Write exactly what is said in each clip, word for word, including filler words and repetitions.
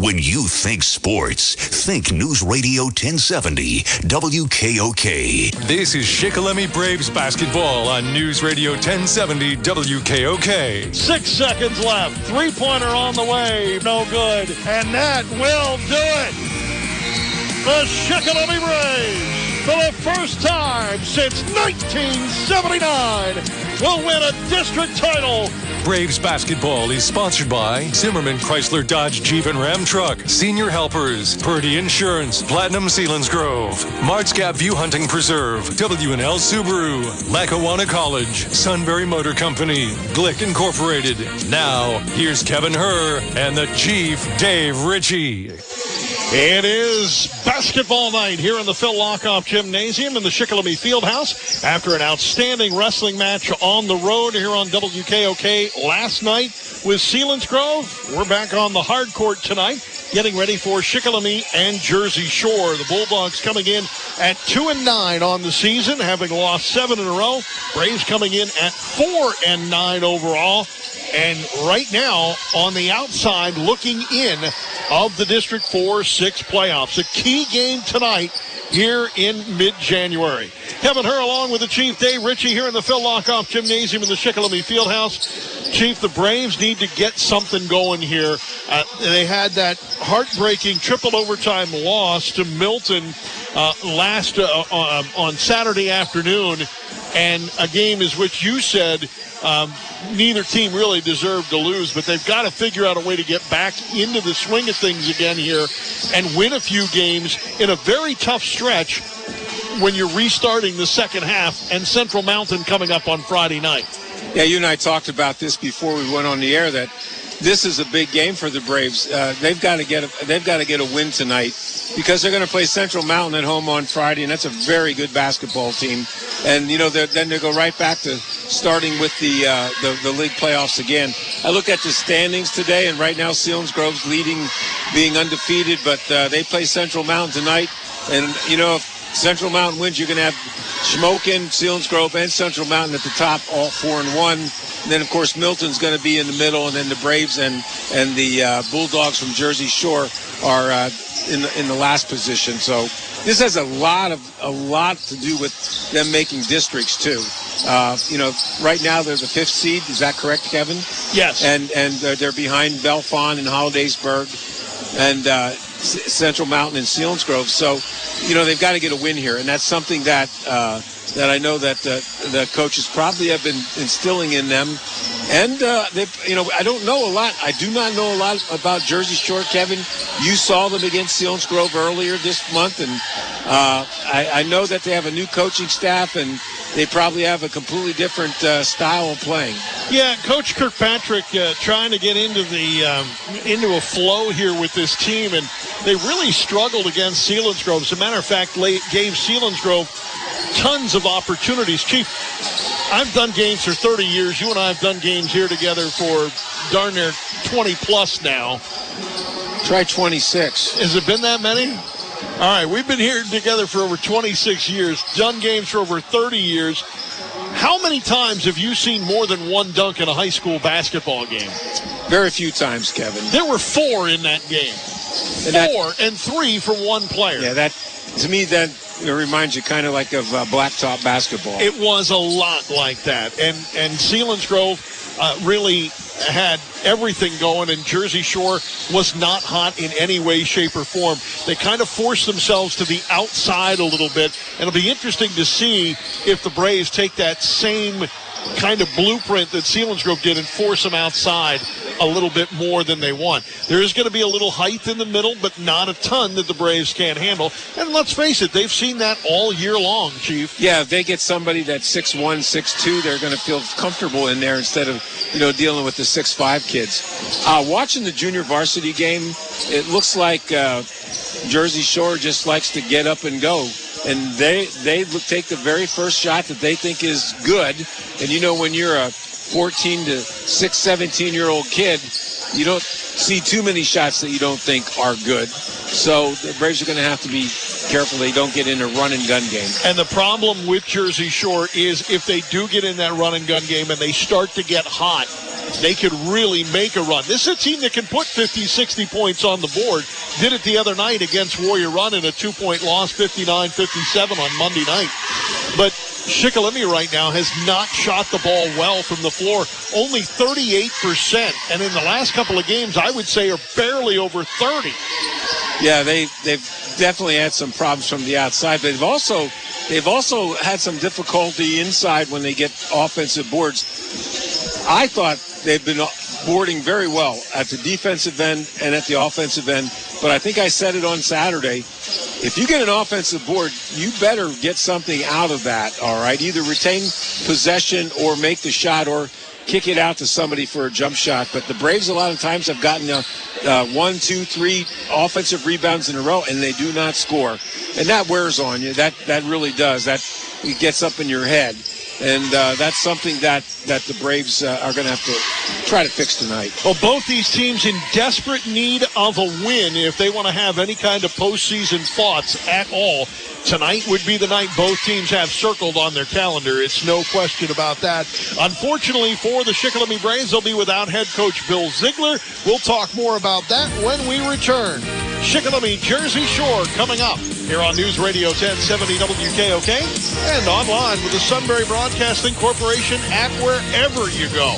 When you think sports, think News Radio ten seventy W K O K. This is Shikellamy Braves basketball on News Radio ten seventy W K O K. Six seconds left. Three-pointer on the way. No good. And that will do it. The Shikellamy Braves, for the first time since nineteen seventy-nine, will win a district title. Braves basketball is sponsored by Zimmerman Chrysler Dodge Jeep and Ram Truck, Senior Helpers, Purdy Insurance, Platinum Selinsgrove, Mart's Gap View Hunting Preserve, W and L Subaru, Lackawanna College, Sunbury Motor Company, Glick Incorporated. Now, here's Kevin Herr and the Chief, Dave Ritchie. It is basketball night here in the Phil Lockoff Gymnasium in the Shikellamy Fieldhouse after an outstanding wrestling match on the road here on W K O K last night with Selinsgrove. We're back on the hard court tonight, getting ready for Shikellamy and Jersey Shore. The Bulldogs coming in at two and nine on the season, having lost seven in a row. Braves coming in at four and nine overall. And right now, on the outside, looking in of the District four six playoffs. A key game tonight here in mid-January. Kevin Herr along with the Chief, Dave Ritchie, here in the Phil Lockoff Gymnasium in the Shikellamy Fieldhouse. Chief, the Braves need to get something going here. Uh, they had that heartbreaking triple overtime loss to Milton uh, last uh, uh, on Saturday afternoon, and a game is which you said um, neither team really deserved to lose, but they've got to figure out a way to get back into the swing of things again here and win a few games in a very tough stretch when you're restarting the second half, and Central Mountain coming up on Friday night. Yeah, you and I talked about this before we went on the air, that this is a big game for the Braves. Uh, they've got to get a, they've got to get a win tonight because they're going to play Central Mountain at home on Friday, and that's a very good basketball team. And you know, then they go right back to starting with the, uh, the the league playoffs again. I look at the standings today, and right now Selinsgrove's leading, being undefeated, but uh, they play Central Mountain tonight, and you know, if Central Mountain wins, you're going to have Shamokin, Selinsgrove, and Central Mountain at the top, all four and one. And then, of course, Milton's going to be in the middle, and then the Braves and and the uh, Bulldogs from Jersey Shore are uh, in the, in the last position. So this has a lot of a lot to do with them making districts too. Uh, you know, right now they're the fifth seed. Is that correct, Kevin? Yes. And and they're, they're behind Bellefonte and Hollidaysburg, and uh, C- Central Mountain and Selinsgrove. So, you know, they've got to get a win here, and that's something that uh, that I know that uh, the coaches probably have been instilling in them. And uh, they, you know, I don't know a lot. I do not know a lot about Jersey Shore, Kevin. You saw them against Selinsgrove earlier this month, and uh, I, I know that they have a new coaching staff, and they probably have a completely different uh, style of playing. Yeah, Coach Kirkpatrick uh, trying to get into the um, into a flow here with this team, and they really struggled against Selinsgrove. As a matter of fact, gave Selinsgrove tons of opportunities. Chief, I've done games for thirty years. You and I have done games here together for darn near twenty plus now. Try twenty-six. Has it been that many? All right, we've been here together for over twenty-six years, done games for over thirty years. How many times have you seen more than one dunk in a high school basketball game? Very few times, Kevin. There were four in that game. And that, four and three from one player. Yeah, that to me that it reminds you kind of like of uh, blacktop basketball. It was a lot like that, and and Selinsgrove uh, really had everything going, and Jersey Shore was not hot in any way, shape, or form. They kind of forced themselves to the outside a little bit, and it'll be interesting to see if the Braves take that same kind of blueprint that Selinsgrove did and force them outside a little bit more than they want. There is going to be a little height in the middle, but not a ton that the Braves can't handle. And let's face it, they've seen that all year long, Chief. Yeah, if they get somebody that's six one, six two, they're going to feel comfortable in there instead of, you know, dealing with the six five kids. Uh, watching the junior varsity game, it looks like uh, Jersey Shore just likes to get up and go. And they they take the very first shot that they think is good. And, you know, when you're a fourteen to six, seventeen-year-old kid, you don't see too many shots that you don't think are good. So the Braves are going to have to be careful they don't get in a run-and-gun game. And the problem with Jersey Shore is if they do get in that run-and-gun game and they start to get hot, they could really make a run. This is a team that can put fifty, sixty points on the board. Did it the other night against Warrior Run in a two-point loss, fifty-nine fifty-seven on Monday night. But Shikellamy right now has not shot the ball well from the floor, only thirty-eight percent. And in the last couple of games, I would say are barely over thirty. Yeah, they, they've definitely had some problems from the outside, but they've also, they've also had some difficulty inside when they get offensive boards. I thought they've been boarding very well at the defensive end and at the offensive end, but I think I said it on Saturday. If you get an offensive board, you better get something out of that, all right? Either retain possession or make the shot or kick it out to somebody for a jump shot. But the Braves a lot of times have gotten uh, uh, one, two, three offensive rebounds in a row, and they do not score. And that wears on you. That that really does. That it gets up in your head. And uh, that's something that, that the Braves uh, are going to have to try to fix tonight. Well, both these teams in desperate need of a win if they want to have any kind of postseason thoughts at all. Tonight would be the night both teams have circled on their calendar. It's no question about that. Unfortunately for the Shikellamy Braves, they'll be without head coach Bill Ziegler. We'll talk more about that when we return. Shikellamy Jersey Shore coming up here on News Radio ten seventy W K O K and online with the Sunbury Broadcasting Corporation at wherever you go.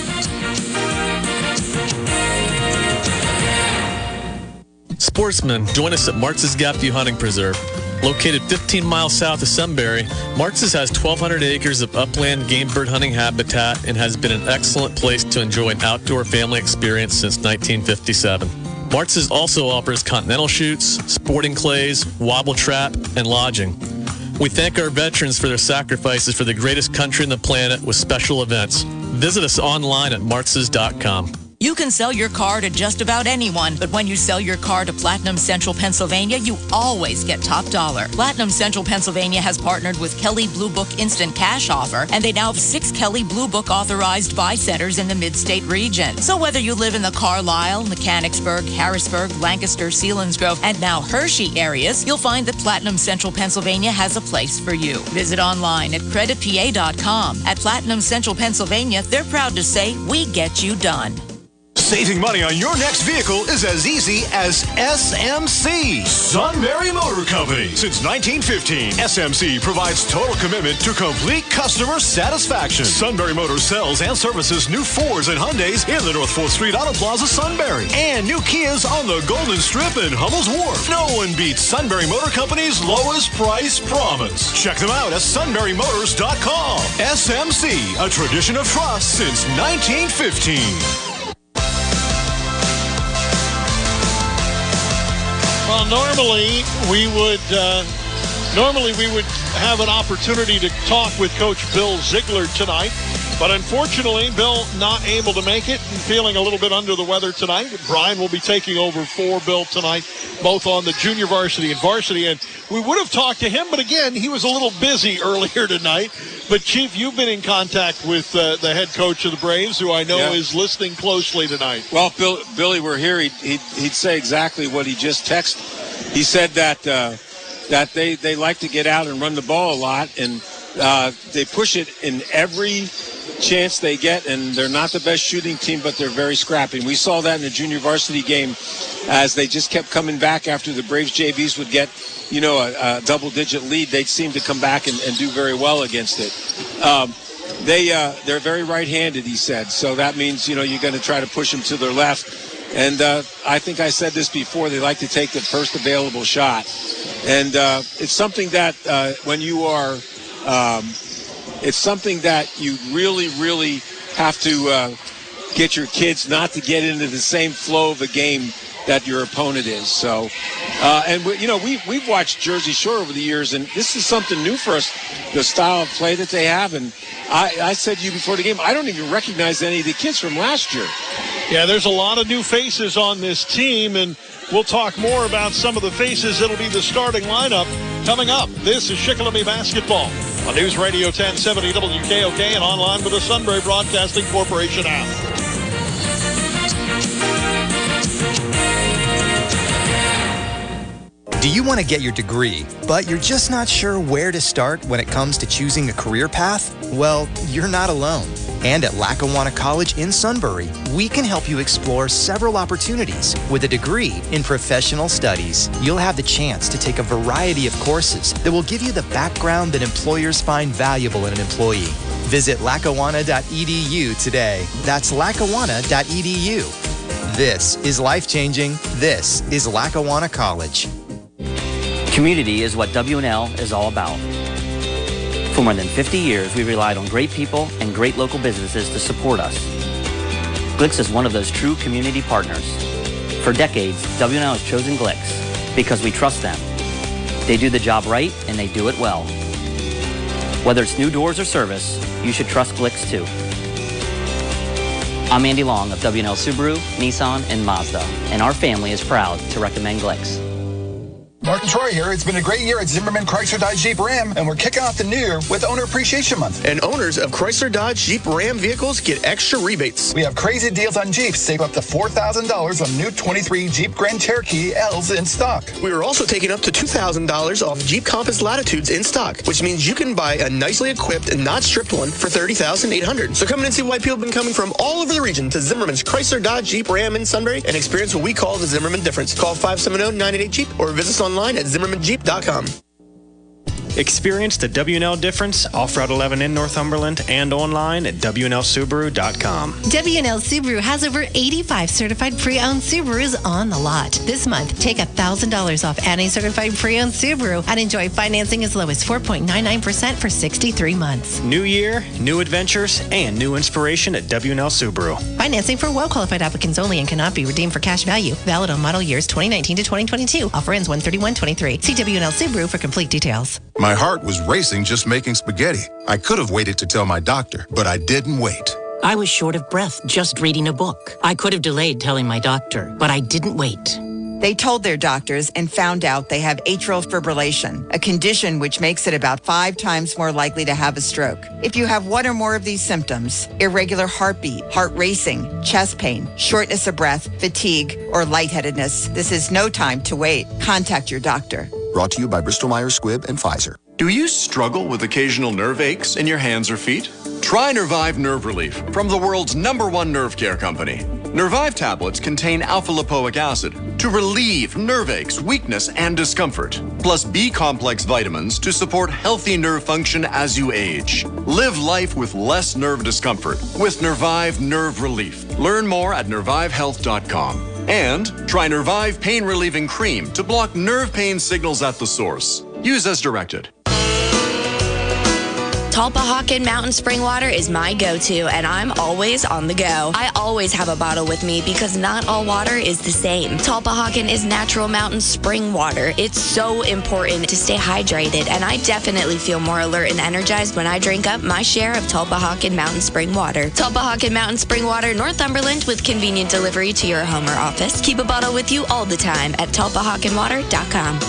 Sportsmen, join us at Martz's Gap View Hunting Preserve. Located fifteen miles south of Sunbury, Martz's has twelve hundred acres of upland game bird hunting habitat and has been an excellent place to enjoy an outdoor family experience since nineteen fifty-seven. Martz's also offers continental shoots, sporting clays, wobble trap, and lodging. We thank our veterans for their sacrifices for the greatest country on the planet with special events. Visit us online at martz's dot com. You can sell your car to just about anyone, but when you sell your car to Platinum Central Pennsylvania, you always get top dollar. Platinum Central Pennsylvania has partnered with Kelley Blue Book Instant Cash Offer, and they now have six Kelley Blue Book authorized buy centers in the mid-state region. So whether you live in the Carlisle, Mechanicsburg, Harrisburg, Lancaster, Selinsgrove, and now Hershey areas, you'll find that Platinum Central Pennsylvania has a place for you. Visit online at credit p a dot com. At Platinum Central Pennsylvania, they're proud to say, we get you done. Saving money on your next vehicle is as easy as S M C. Sunbury Motor Company. Since nineteen fifteen, S M C provides total commitment to complete customer satisfaction. Sunbury Motors sells and services new Fords and Hyundais in the North fourth Street Auto Plaza, Sunbury. And new Kias on the Golden Strip and Hummel's Wharf. No one beats Sunbury Motor Company's lowest price promise. Check them out at sunbury motors dot com. S M C, a tradition of trust since nineteen fifteen. Well, normally we would uh, normally we would have an opportunity to talk with Coach Bill Ziegler tonight, but unfortunately, Bill not able to make it and feeling a little bit under the weather tonight. Brian will be taking over for Bill tonight, both on the junior varsity and varsity. And we would have talked to him, but again, he was a little busy earlier tonight. But, Chief, you've been in contact with uh, the head coach of the Braves, who I know yeah. is listening closely tonight. Well, if Bill, Billy were here, he'd, he'd, he'd say exactly what he just texted. He said that uh, that they, they like to get out and run the ball a lot, and uh, they push it in every chance they get, and they're not the best shooting team, but they're very scrappy. And we saw that in the junior varsity game as they just kept coming back after the Braves J Vs would get, you know, a, a double-digit lead. They'd seem to come back and, and do very well against it. Um, they, uh, they're very right-handed, he said, so that means, you know, you're going to try to push them to their left. And uh, I think I said this before, they like to take the first available shot. And uh, it's something that uh, when you are um, – it's something that you really, really have to uh, get your kids not to get into the same flow of a game that your opponent is. So, uh, and, we, you know, we, we've watched Jersey Shore over the years, and this is something new for us, the style of play that they have. And I, I said to you before the game, I don't even recognize any of the kids from last year. Yeah, there's a lot of new faces on this team, and we'll talk more about some of the faces that'll be the starting lineup coming up. This is Shikellamy Basketball on News Radio ten seventy W K O K and online with the Sunbury Broadcasting Corporation app. Do you want to get your degree, but you're just not sure where to start when it comes to choosing a career path? Well, you're not alone. And at Lackawanna College in Sunbury, we can help you explore several opportunities. With a degree in professional studies, you'll have the chance to take a variety of courses that will give you the background that employers find valuable in an employee. Visit lackawanna dot e d u today. That's lackawanna dot e d u. This is life-changing. This is Lackawanna College. Community is what W and L is all about. For more than fifty years, we relied on great people and great local businesses to support us. Glicks is one of those true community partners. For decades, W and L has chosen Glicks because we trust them. They do the job right and they do it well. Whether it's new doors or service, you should trust Glicks too. I'm Andy Long of W and L Subaru, Nissan, and Mazda, and our family is proud to recommend Glicks. Martin Troy here. It's been a great year at Zimmerman Chrysler Dodge Jeep Ram, and we're kicking off the new year with Owner Appreciation Month. And owners of Chrysler Dodge Jeep Ram vehicles get extra rebates. We have crazy deals on Jeeps. Save up to four thousand dollars on new twenty-three Jeep Grand Cherokee L's in stock. We are also taking up to two thousand dollars off Jeep Compass Latitudes in stock, which means you can buy a nicely equipped and not stripped one for thirty thousand eight hundred dollars. So come in and see why people have been coming from all over the region to Zimmerman's Chrysler Dodge Jeep Ram in Sunbury and experience what we call the Zimmerman difference. Call five seven zero, nine eight eight, Jeep or visit us online at zimmerman jeep dot com. Experience the W and L difference off-route eleven in Northumberland and online at w n l subaru dot com. W and L Subaru has over eighty-five certified pre-owned Subarus on the lot. This month, take one thousand dollars off any certified pre-owned Subaru and enjoy financing as low as four point nine nine percent for sixty-three months. New year, new adventures, and new inspiration at W and L Subaru. Financing for well-qualified applicants only and cannot be redeemed for cash value. Valid on model years twenty nineteen to twenty twenty-two. Offer ends one thirty-one twenty-three. See W and L Subaru for complete details. My heart was racing just making spaghetti. I could have waited to tell my doctor, but I didn't wait. I was short of breath just reading a book. I could have delayed telling my doctor, but I didn't wait. They told their doctors and found out they have atrial fibrillation, a condition which makes it about five times more likely to have a stroke. If you have one or more of these symptoms, irregular heartbeat, heart racing, chest pain, shortness of breath, fatigue, or lightheadedness, this is no time to wait. Contact your doctor. Brought to you by Bristol Myers Squibb and Pfizer. Do you struggle with occasional nerve aches in your hands or feet? Try Nervive Nerve Relief from the world's number one nerve care company. Nervive tablets contain alpha-lipoic acid to relieve nerve aches, weakness, and discomfort, plus B-complex vitamins to support healthy nerve function as you age. Live life with less nerve discomfort with Nervive Nerve Relief. Learn more at nervive health dot com. And try Nervive Pain Relieving Cream to block nerve pain signals at the source. Use as directed. Tulpehocken Mountain Spring Water is my go-to, and I'm always on the go. I always have a bottle with me because not all water is the same. Tulpehocken is natural mountain spring water. It's so important to stay hydrated, and I definitely feel more alert and energized when I drink up my share of Tulpehocken Mountain Spring Water. Tulpehocken Mountain Spring Water, Northumberland, with convenient delivery to your home or office. Keep a bottle with you all the time at tulpehockenwater dot com.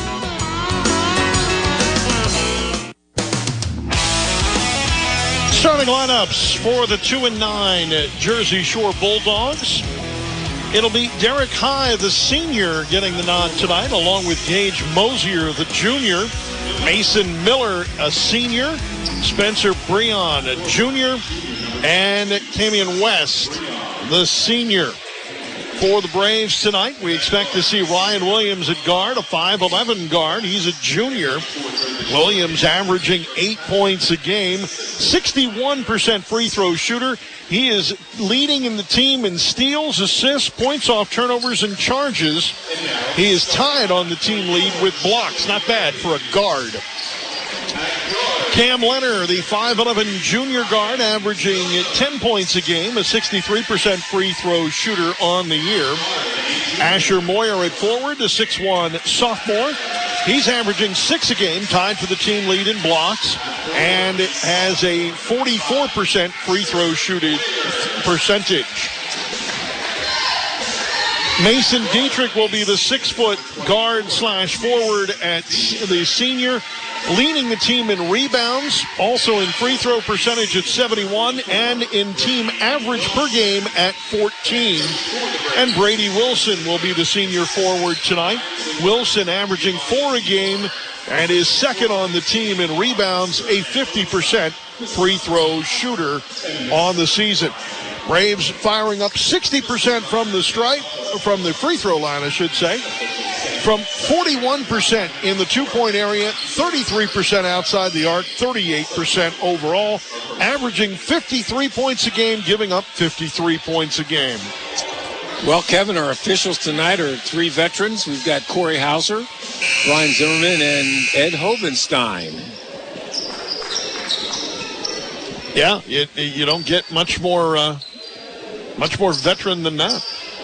Starting lineups for the two and nine Jersey Shore Bulldogs. It'll be Derek High, the senior, getting the nod tonight, along with Gage Mosier, the junior. Mason Miller, a senior. Spencer Breon, a junior. And Camion West, the senior. For the Braves tonight, we expect to see Ryan Williams at guard, a five eleven guard. He's a junior. Williams averaging eight points a game, sixty-one percent free throw shooter. He is leading in the team in steals, assists, points off turnovers, and charges. He is tied on the team lead with blocks. Not bad for a guard. Cam Leonard, the five eleven junior guard, averaging ten points a game, a sixty-three percent free throw shooter on the year. Asher Moyer at forward, a six one sophomore. He's averaging six a game, tied for the team lead in blocks, and has a forty-four percent free throw shooting percentage. Mason Dietrich will be the six-foot guard slash forward at the senior, leading the team in rebounds, also in free throw percentage at seventy-one, and in team average per game at fourteen. And Brady Wilson will be the senior forward tonight. Wilson averaging four a game and is second on the team in rebounds, a fifty percent free throw shooter on the season. Braves firing up sixty percent from the stripe, from the free throw line, I should say. From forty-one percent in the two-point area, thirty-three percent outside the arc, thirty-eight percent overall, averaging fifty-three points a game, giving up fifty-three points a game. Well, Kevin, our officials tonight are three veterans. We've got Corey Hauser, Ryan Zimmerman, and Ed Hovenstein. Yeah, you, you don't get much more, uh, much more veteran than that.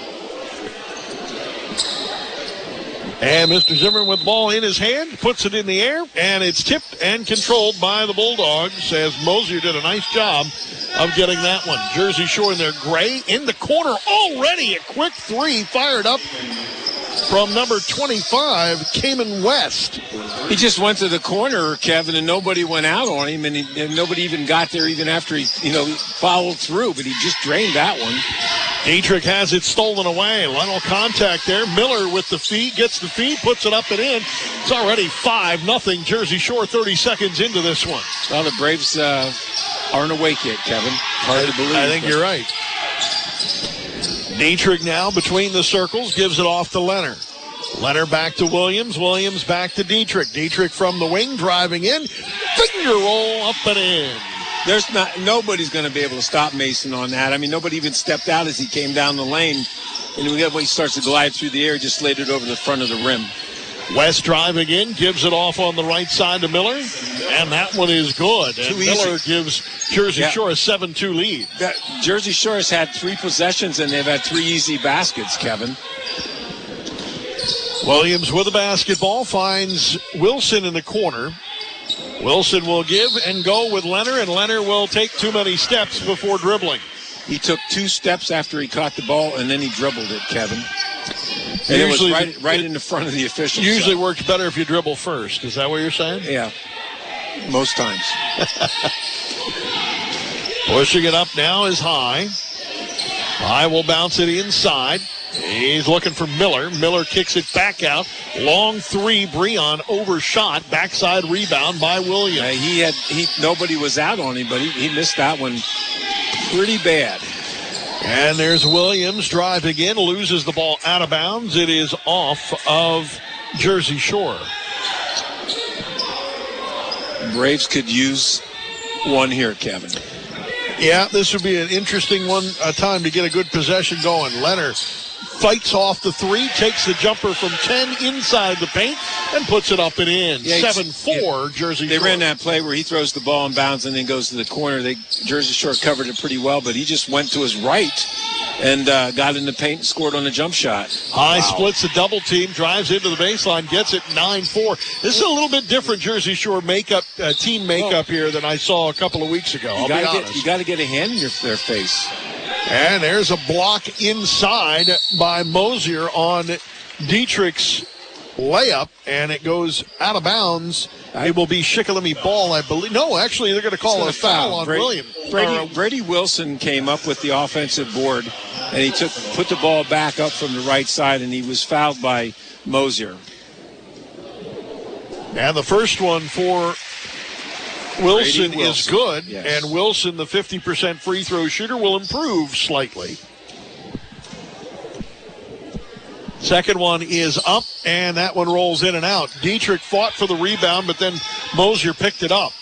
And Mister Zimmerman with the ball in his hand, puts it in the air, and it's tipped and controlled by the Bulldogs as Mosier did a nice job of getting that one. Jersey Shore in their gray in the corner already. A quick three fired up from number twenty-five, Kamen West. He just went to the corner, Kevin, and nobody went out on him, and, he, and nobody even got there even after he, you know, fouled through, but he just drained that one. Dietrich has it stolen away. Little contact there. Miller with the feed, gets the feed, puts it up and in. It's already five nothing Jersey Shore, thirty seconds into this one. Well, the Braves uh, aren't awake yet, Kevin. Hard I, to believe. I think you're right. Dietrich now between the circles, gives it off to Leonard. Leonard back to Williams. Williams back to Dietrich. Dietrich from the wing, driving in. Finger roll up and in. There's not nobody's going to be able to stop Mason on that. I mean, nobody even stepped out as he came down the lane. And when he starts to glide through the air, just laid it over the front of the rim. West driving in, gives it off on the right side to Miller, and that one is good. And Miller gives Jersey yeah. Shore a seven two lead. That, Jersey Shore has had three possessions, and they've had three easy baskets, Kevin. Williams with the basketball, finds Wilson in the corner. Wilson will give and go with Leonard, and Leonard will take too many steps before dribbling. He took two steps after he caught the ball, and then he dribbled it, Kevin. And usually, it was right, right it, in the front of the officials. Usually so. works better if you dribble first. Is that what you're saying? Yeah, most times. Pushing it up now is High. High will bounce it inside. He's looking for Miller. Miller kicks it back out. Long three. Breon overshot. Backside rebound by Williams. Uh, he had he. Nobody was out on him, but he, he missed that one pretty bad. And there's Williams driving in, loses the ball out of bounds. It is off of Jersey Shore. Braves could use one here, Kevin. Yeah, this would be an interesting one, a time to get a good possession going. Leonard fights off the three, takes the jumper from ten inside the paint, and puts it up and in. Yeah, seven four, yeah, Jersey They Shore. ran that play where he throws the ball in bounds and then goes to the corner. They Jersey Shore covered it pretty well, but he just went to his right and uh, got in the paint and scored on the jump shot. High wow. splits the double team, drives into the baseline, gets it nine four. This is a little bit different Jersey Shore makeup, uh, team makeup well, here than I saw a couple of weeks ago. I'll you gotta be honest. Get, you got to get a hand in your, their face. And there's a block inside by Mosier on Dietrich's layup, and it goes out of bounds. It will be Shikellamy ball, I believe. No, actually, they're going to call a foul, foul on Brady, William. Brady, uh, Brady Wilson came up with the offensive board, and he took put the ball back up from the right side, and he was fouled by Mosier. And the first one for Wilson, Wilson is good, yes. and Wilson, the fifty percent free throw shooter, will improve slightly. Second one is up, and that one rolls in and out. Dietrich fought for the rebound, but then Mosier picked it up.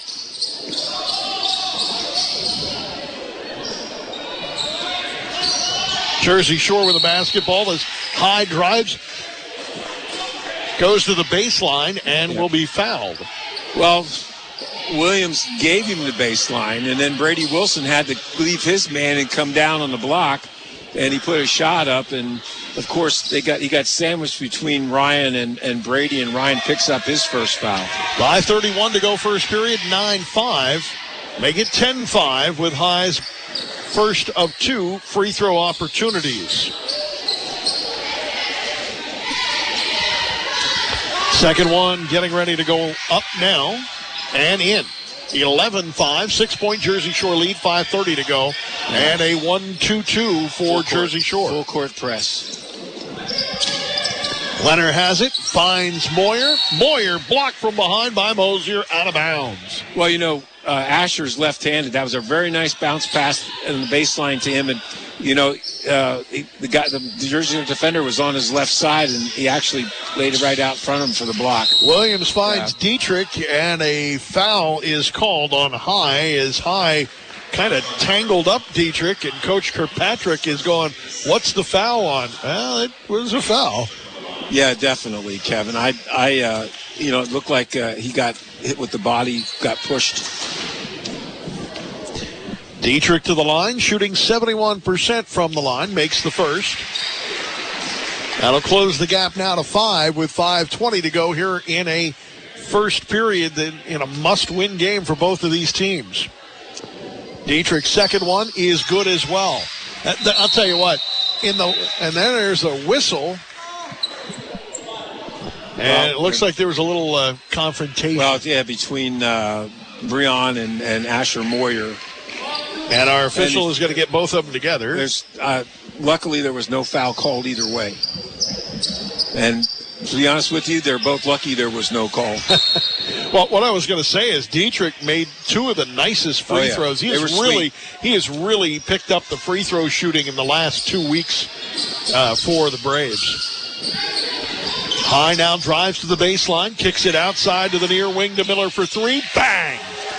Jersey Shore with a basketball as High drives, goes to the baseline, and will be fouled. Well, Williams gave him the baseline, and then Brady Wilson had to leave his man and come down on the block, and he put a shot up, and of course they got he got sandwiched between Ryan and, and Brady, and Ryan picks up his first foul. five thirty-one to go first period, nine five. Make it ten five with High's first of two free throw opportunities. Second one getting ready to go up now and in. eleven five, six-point Jersey Shore lead, five thirty to go. And a one two two for Jersey Shore. Full court press. Leonard has it, finds Moyer. Moyer blocked from behind by Mosier, out of bounds. Well, you know, uh, Asher's left-handed. That was a very nice bounce pass in the baseline to him. And, you know, uh, he, the guy, the Jersey defender was on his left side, and he actually laid it right out front of him for the block. Williams finds yeah. Dietrich, and a foul is called on High as High kind of tangled up Dietrich, and Coach Kirkpatrick is going, what's the foul on? Well, it was a foul. Yeah, definitely, Kevin. I, I, uh, you know, it looked like uh, he got hit with the body, got pushed. Dietrich to the line, shooting seventy-one percent from the line, makes the first. That'll close the gap now to five with five twenty to go here in a first period in a must-win game for both of these teams. Dietrich's second one is good as well. I'll tell you what, in the and then there's a whistle. And it looks like there was a little uh, confrontation. Well, yeah, between uh, Breon and, and Asher Moyer. And our official and is going to get both of them together. There's, uh, luckily, there was no foul called either way. And to be honest with you, they're both lucky there was no call. Well, what I was going to say is Dietrich made two of the nicest free oh, yeah. throws. He they has really, sweet. he has really picked up the free throw shooting in the last two weeks uh, for the Braves. High now drives to the baseline, kicks it outside to the near wing to Miller for three. Bang!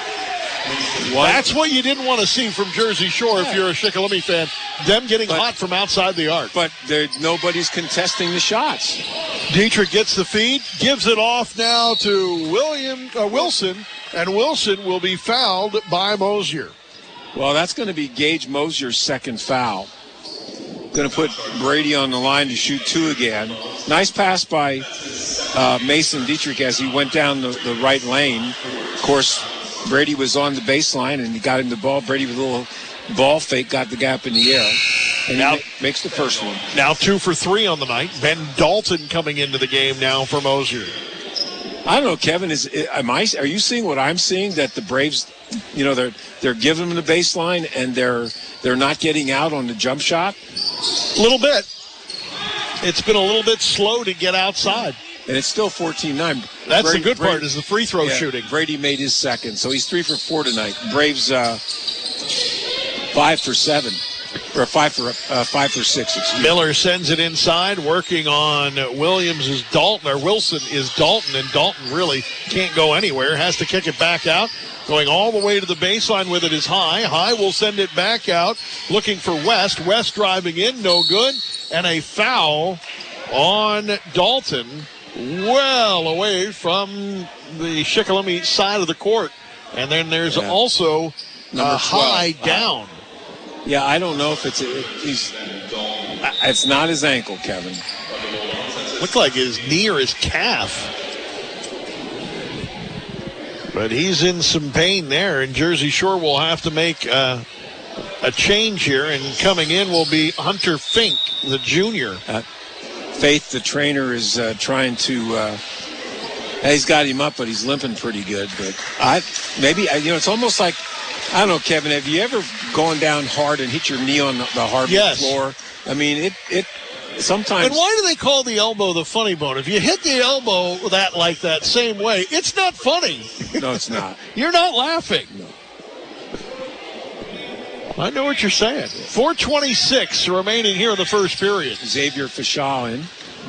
What? That's what you didn't want to see from Jersey Shore yeah. if you're a Shikellamy fan. Them getting but, hot from outside the arc. But nobody's contesting the shots. Dietrich gets the feed, gives it off now to William uh, Wilson, and Wilson will be fouled by Mosier. Well, that's going to be Gage Mosier's second foul. Going to put Brady on the line to shoot two again. Nice pass by uh, Mason Dietrich as he went down the, the right lane. Of course, Brady was on the baseline, and he got him the ball. Brady with a little ball fake, got the gap in the air, and now, he makes the first one. Now two for three on the night. Ben Dalton coming into the game now for Mosier. I don't know, Kevin. Is am I? Are you seeing what I'm seeing? That the Braves, you know, they're they're giving them the baseline, and they're they're not getting out on the jump shot. A little bit. It's been a little bit slow to get outside. And it's still fourteen nine. That's Brady, the good Brady, part is the free throw yeah, shooting. Brady made his second, so he's three for four tonight. Braves uh, five for seven, or five for uh, five for six. Excuse Miller me. Sends it inside, working on Williams is Dalton, or Wilson is Dalton, and Dalton really can't go anywhere. Has to kick it back out. Going all the way to the baseline with it is High. High will send it back out, looking for West. West driving in, no good, and a foul on Dalton. Well away from the Shikellamy side of the court. And then there's yeah. also a High down. Yeah, I don't know if it's a, he's. It's not his ankle, Kevin. Looked like his knee or his calf. But he's in some pain there, and Jersey Shore will have to make uh, a change here. And coming in will be Hunter Fink, the junior. Uh, Faith, the trainer, is uh, trying to. Uh, he's got him up, but he's limping pretty good. But I maybe you know it's almost like I don't know, Kevin. Have you ever gone down hard and hit your knee on the, the hardwood yes. floor? I mean, it it sometimes. And why do they call the elbow the funny bone? If you hit the elbow that like that same way, it's not funny. No, it's not. You're not laughing. No. I know what you're saying. four twenty-six remaining here in the first period. Xavier Fischel in.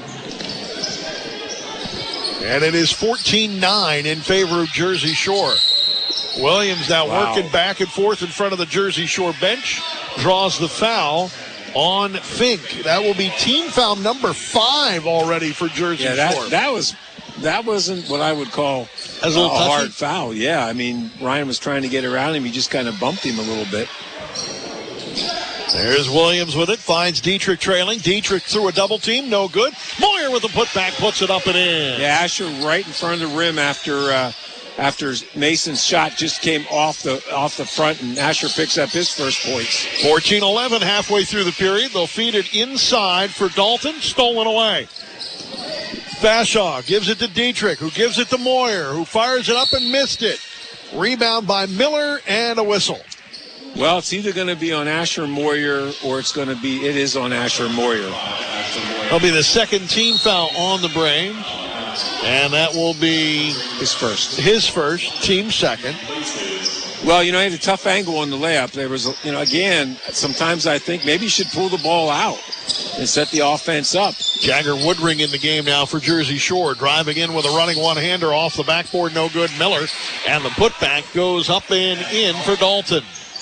And it is fourteen nine in favor of Jersey Shore. Williams now wow. working back and forth in front of the Jersey Shore bench. Draws the foul on Fink. That will be team foul number five already for Jersey yeah, that, Shore. That was that wasn't what I would call As a, a hard foul. Yeah, I mean, Ryan was trying to get around him. He just kind of bumped him a little bit. There's Williams with it, finds Dietrich trailing. Dietrich threw a double team, no good. Moyer with a putback, puts it up and in. Yeah, Asher right in front of the rim after uh, after Mason's shot just came off the off the front, and Asher picks up his first points. fourteen eleven halfway through the period. They'll feed it inside for Dalton, stolen away. Fashaw gives it to Dietrich, who gives it to Moyer, who fires it up and missed it. Rebound by Miller and a whistle. Well, it's either going to be on Asher Moyer or it's going to be, it is on Asher Moyer. That'll be the second team foul on the Braves. And that will be his first. His first, team second. Well, you know, he had a tough angle on the layup. There was, a, you know, again, sometimes I think maybe you should pull the ball out and set the offense up. Jagger Woodring in the game now for Jersey Shore. Driving in with a running one-hander off the backboard, no good. Miller. And the putback goes up and in for Dalton.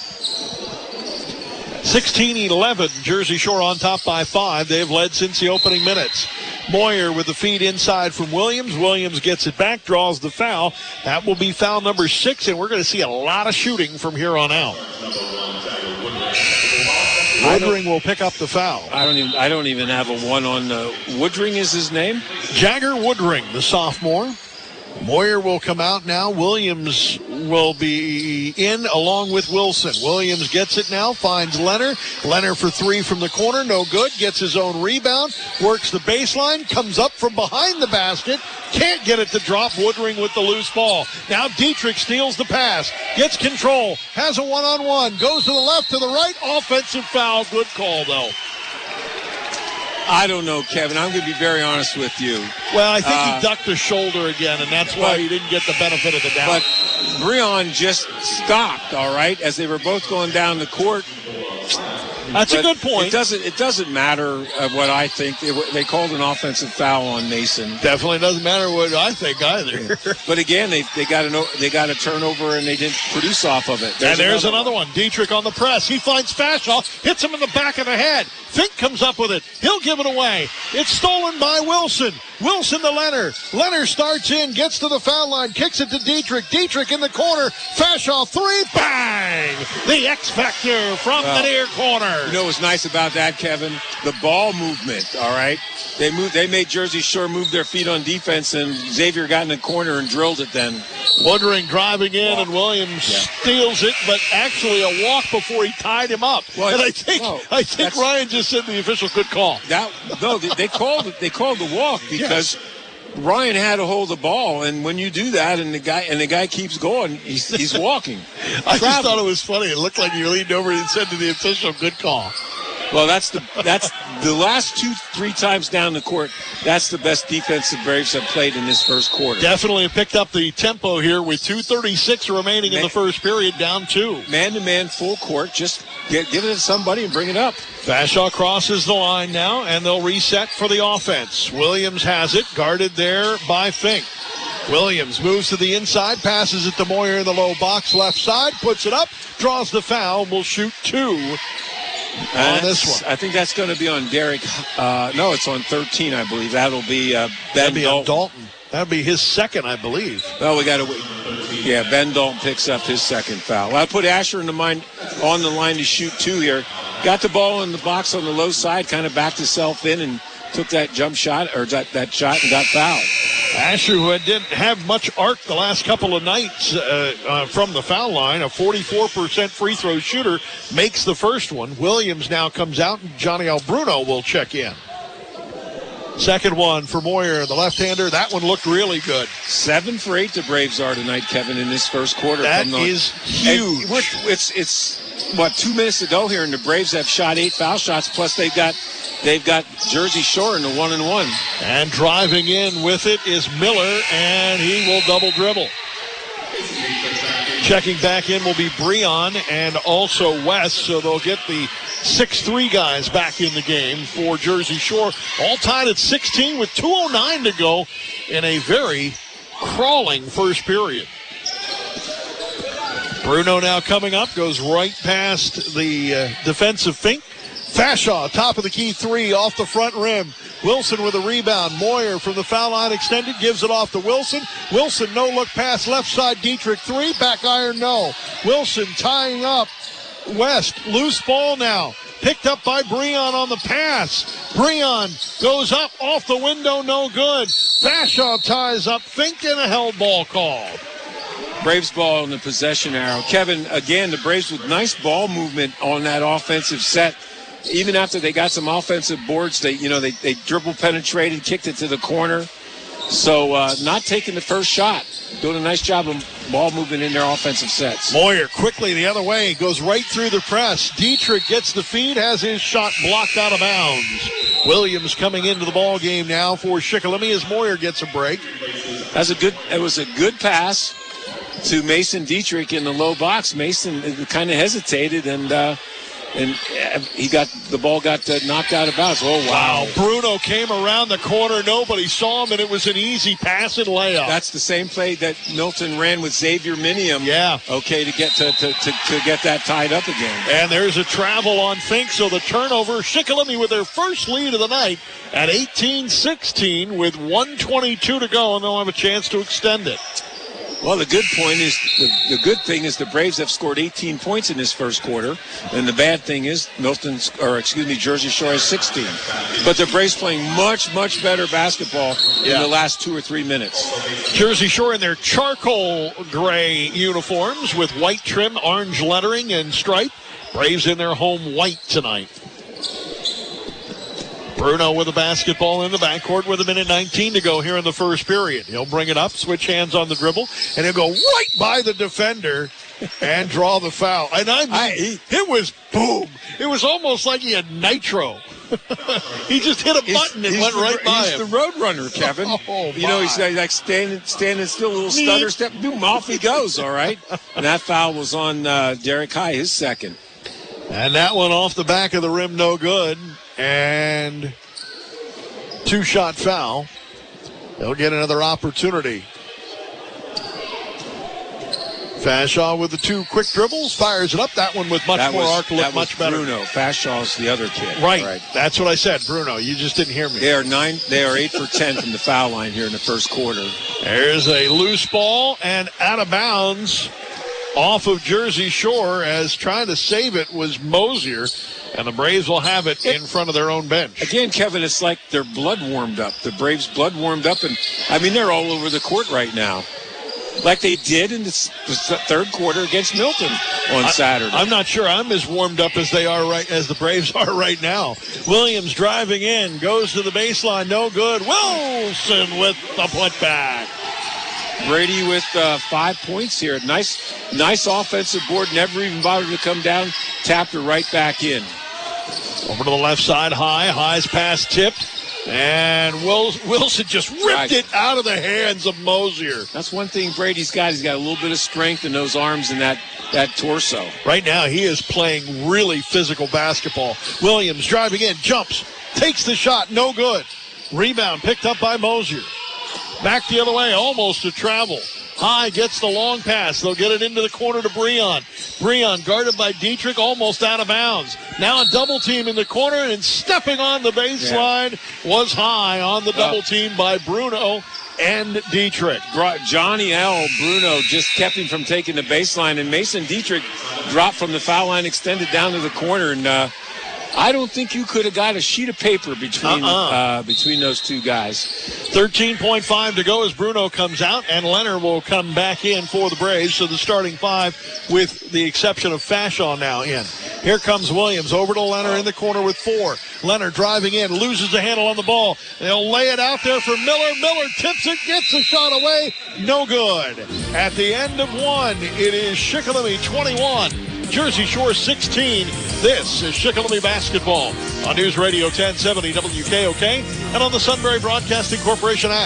sixteen eleven, Jersey Shore on top by five. They've led since the opening minutes. Moyer with the feed inside from Williams. Williams gets it back, draws the foul. That will be foul number six, and we're going to see a lot of shooting from here on out. Woodring will pick up the foul. I don't even I don't even have a one on uh, Woodring is his name? Jagger Woodring, the sophomore. Moyer will come out now. Williams will be in along with Wilson. Williams gets it now, finds Leonard. Leonard for three from the corner, no good. Gets his own rebound, works the baseline, comes up from behind the basket. Can't get it to drop. Woodring with the loose ball. Now Dietrich steals the pass, gets control, has a one-on-one, goes to the left, to the right. Offensive foul. Good call, though. I don't know, Kevin. I'm going to be very honest with you. Well, I think uh, he ducked his shoulder again, and that's why but, he didn't get the benefit of the doubt. But Breon just stopped, all right, as they were both going down the court. That's but a good point. It doesn't, it doesn't matter uh, what I think. They, they called an offensive foul on Mason. Definitely doesn't matter what I think either. But again, they they got a they got a turnover and they didn't produce off of it. There's and there's another, another one. one. Dietrich on the press. He finds Fashaw, hits him in the back of the head. Fink comes up with it. He'll give it away. It's stolen by Wilson. Wilson to Leonard. Leonard starts in, gets to the foul line, kicks it to Dietrich. Dietrich in the corner. Fashaw three. Bang! The X Factor from well, the near corner. You know what's nice about that, Kevin? The ball movement, all right? They moved. They made Jersey Shore move their feet on defense, and Xavier got in the corner and drilled it then. Woodring driving in, walk. and Williams yeah. steals it, but actually a walk before he tied him up. Well, and I think no, I think Ryan just said the official good call. That no, they, they called it. They called the walk because yes. Ryan had to hold the ball, and when you do that, and the guy and the guy keeps going, he's he's walking. I just thought it was funny. It looked like you leaned over and said to the official, "Good call." Well, that's the that's the last two, three times down the court. That's the best defense the Braves have played in this first quarter. Definitely picked up the tempo here with two thirty-six remaining man, in the first period, down two. Man-to-man, full court. Just get, give it to somebody and bring it up. Fashaw crosses the line now, and they'll reset for the offense. Williams has it, guarded there by Fink. Williams moves to the inside, passes it to Moyer in the low box, left side, puts it up, draws the foul, will shoot two. On this one. I think that's going to be on Derek. Uh, no, it's on thirteen, I believe. That'll be uh, Ben That'll be Dalton. Dalton. That'll be his second, I believe. Well, we got to wait. Yeah, Ben Dalton picks up his second foul. Well, I put Asher in the mind, on the line to shoot two here. Got the ball in the box on the low side, kind of backed himself in and took that jump shot, or that, that shot and got fouled. Asher, who didn't have much arc the last couple of nights uh, uh, from the foul line, a forty-four percent free throw shooter, makes the first one. Williams now comes out, and Johnny Albruno will check in. Second one for Moyer, the left-hander. That one looked really good. Seven for eight the Braves are tonight, Kevin, in this first quarter. That is huge. It's, it's, what, two minutes to go here, and the Braves have shot eight foul shots, plus they've got they've got Jersey Shore in the one and one. And driving in with it is Miller, and he will double dribble. Checking back in will be Breon and also West, so they'll get the six three guys back in the game for Jersey Shore. All tied at sixteen with two oh nine to go in a very crawling first period. Bruno now coming up, goes right past the uh, defensive Fink. Fashaw, top of the key three off the front rim. Wilson with a rebound. Moyer from the foul line extended, gives it off to Wilson. Wilson, no look pass, left side, Dietrich three, back iron, no. Wilson tying up West, loose ball now. Picked up by Breon on the pass. Breon goes up off the window, no good. Fashaw ties up Fink, and a held ball called. Braves ball in the possession arrow. Kevin, again, the Braves with nice ball movement on that offensive set. Even after they got some offensive boards, they you know they, they dribble penetrated, kicked it to the corner. So uh, not taking the first shot. Doing a nice job of ball movement in their offensive sets. Moyer quickly the other way, goes right through the press. Dietrich gets the feed, has his shot blocked out of bounds. Williams coming into the ball game now for Shikellamy as Moyer gets a break. That's a good. It was a good pass to Mason Dietrich in the low box. Mason kind of hesitated, and uh, and he got the ball got uh, knocked out of bounds. Oh wow! Wow! Bruno came around the corner. Nobody saw him, and it was an easy pass and layup. That's the same play that Milton ran with Xavier Minium. Yeah. Okay, to get to to, to, to get that tied up again. And there's a travel on Fink, so the turnover. Shikellamy with their first lead of the night at eighteen sixteen with one twenty-two to go, and they'll have a chance to extend it. Well, the good point is the, the good thing is the Braves have scored eighteen points in this first quarter, and the bad thing is Milton's or excuse me Jersey Shore has sixteen. But the Braves playing much much better basketball yeah. in the last two or three minutes. Jersey Shore in their charcoal gray uniforms with white trim, orange lettering, and stripe. Braves in their home white tonight. Bruno with the basketball in the backcourt with a minute nineteen to go here in the first period. He'll bring it up, switch hands on the dribble, and he'll go right by the defender and draw the foul. And I mean, I, he, it was boom. It was almost like he had nitro. He just hit a button and went the, right by he's him. He's the road runner, Kevin. Oh, you know, he's like standing, standing still, a little stutter step, boom, off he goes, all right? And that foul was on uh, Derek High, his second. And that one off the back of the rim, no good. And two-shot foul. They'll get another opportunity. Fashaw with the two quick dribbles, fires it up. That one with much that more was, arc, looked much better. Bruno. Fashaw's the other kid. Right. right. That's what I said, Bruno. You just didn't hear me. They are nine. They are eight for ten from the foul line here in the first quarter. There's a loose ball and out of bounds off of Jersey Shore as trying to save it was Mosier. And the Braves will have it in front of their own bench. Again, Kevin, it's like their blood warmed up. The Braves' blood warmed up. And, I mean, they're all over the court right now. Like they did in the third quarter against Milton on Saturday. I, I'm not sure I'm as warmed up as they are right as the Braves are right now. Williams driving in, goes to the baseline, no good. Wilson with the putback. Brady with uh, five points here. Nice, nice offensive board. Never even bothered to come down. Tapped her right back in. Over to the left side, High. High's pass tipped. And Wilson just ripped right. it out of the hands of Mosier. That's one thing Brady's got. He's got a little bit of strength in those arms and that, that torso. Right now, he is playing really physical basketball. Williams driving in, jumps, takes the shot, no good. Rebound picked up by Mosier. Back the other way, almost a travel. High gets the long pass. They'll get it into the corner to Breon. Breon guarded by Dietrich, almost out of bounds. Now a double team in the corner, and stepping on the baseline yeah. was High on the double team by Bruno and Dietrich. Johnny L. Bruno just kept him from taking the baseline, and Mason Dietrich dropped from the foul line, extended down to the corner, and uh, I don't think you could have got a sheet of paper between uh-uh. uh, between those two guys. thirteen point five to go as Bruno comes out, and Leonard will come back in for the Braves. So the starting five, with the exception of Fashaw, now in. Here comes Williams over to Leonard in the corner with four. Leonard driving in, loses the handle on the ball. They'll lay it out there for Miller. Miller tips it, gets the shot away. No good. At the end of one, it is Shikellamy twenty-one. Jersey Shore sixteen. This is Shikellamy basketball on News Radio ten seventy W K O K and on the Sunbury Broadcasting Corporation app.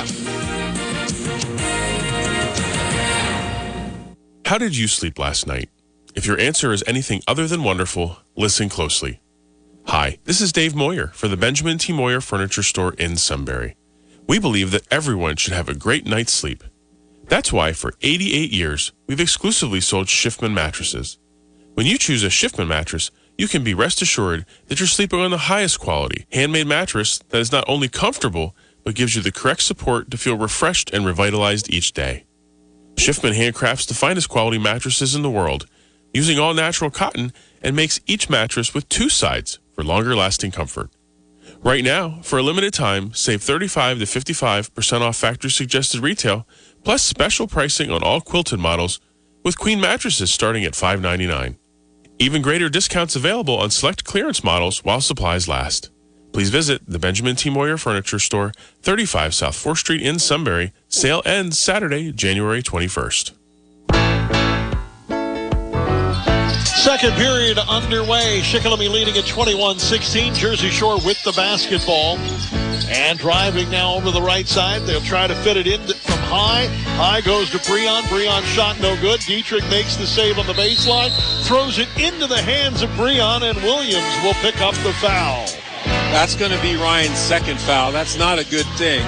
How did you sleep last night? If your answer is anything other than wonderful, listen closely. Hi, this is Dave Moyer for the Benjamin T. Moyer Furniture Store in Sunbury. We believe that everyone should have a great night's sleep. That's why for eighty-eight years, we've exclusively sold Schiffman mattresses. When you choose a Schiffman mattress, you can be rest assured that you're sleeping on the highest quality, handmade mattress that is not only comfortable, but gives you the correct support to feel refreshed and revitalized each day. Schiffman handcrafts the finest quality mattresses in the world, using all natural cotton, and makes each mattress with two sides for longer lasting comfort. Right now, for a limited time, save thirty-five to fifty-five percent off factory suggested retail, plus special pricing on all quilted models, with queen mattresses starting at five ninety-nine. Even greater discounts available on select clearance models while supplies last. Please visit the Benjamin T. Moyer Furniture Store, thirty-five South fourth Street in Sunbury. Sale ends Saturday, January twenty-first. Second period underway. Shikellamy leading at twenty-one sixteen. Jersey Shore with the basketball. And driving now over the right side. They'll try to fit it in from High. High goes to Breon. Breon shot no good. Dietrich makes the save on the baseline. Throws it into the hands of Breon, and Williams will pick up the foul. That's going to be Ryan's second foul. That's not a good thing.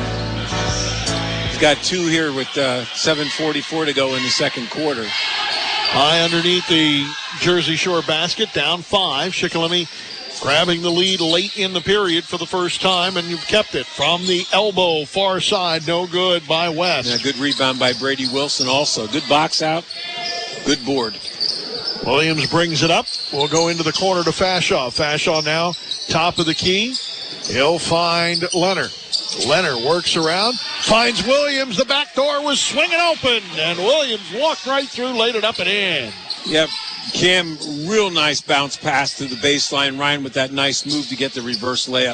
He's got two here with uh, seven forty-four to go in the second quarter. High underneath the Jersey Shore basket, down five. Shikellamy grabbing the lead late in the period for the first time, and you've kept it from the elbow, far side, no good by West. Yeah, good rebound by Brady Wilson also. Good box out, good board. Williams brings it up. We'll go into the corner to Fashaw. Fashaw now top of the key. He'll find Leonard. Leonard works around, finds Williams. The back door was swinging open, and Williams walked right through, laid it up and in. Yep. Cam, real nice bounce pass to the baseline. Ryan with that nice move to get the reverse layup.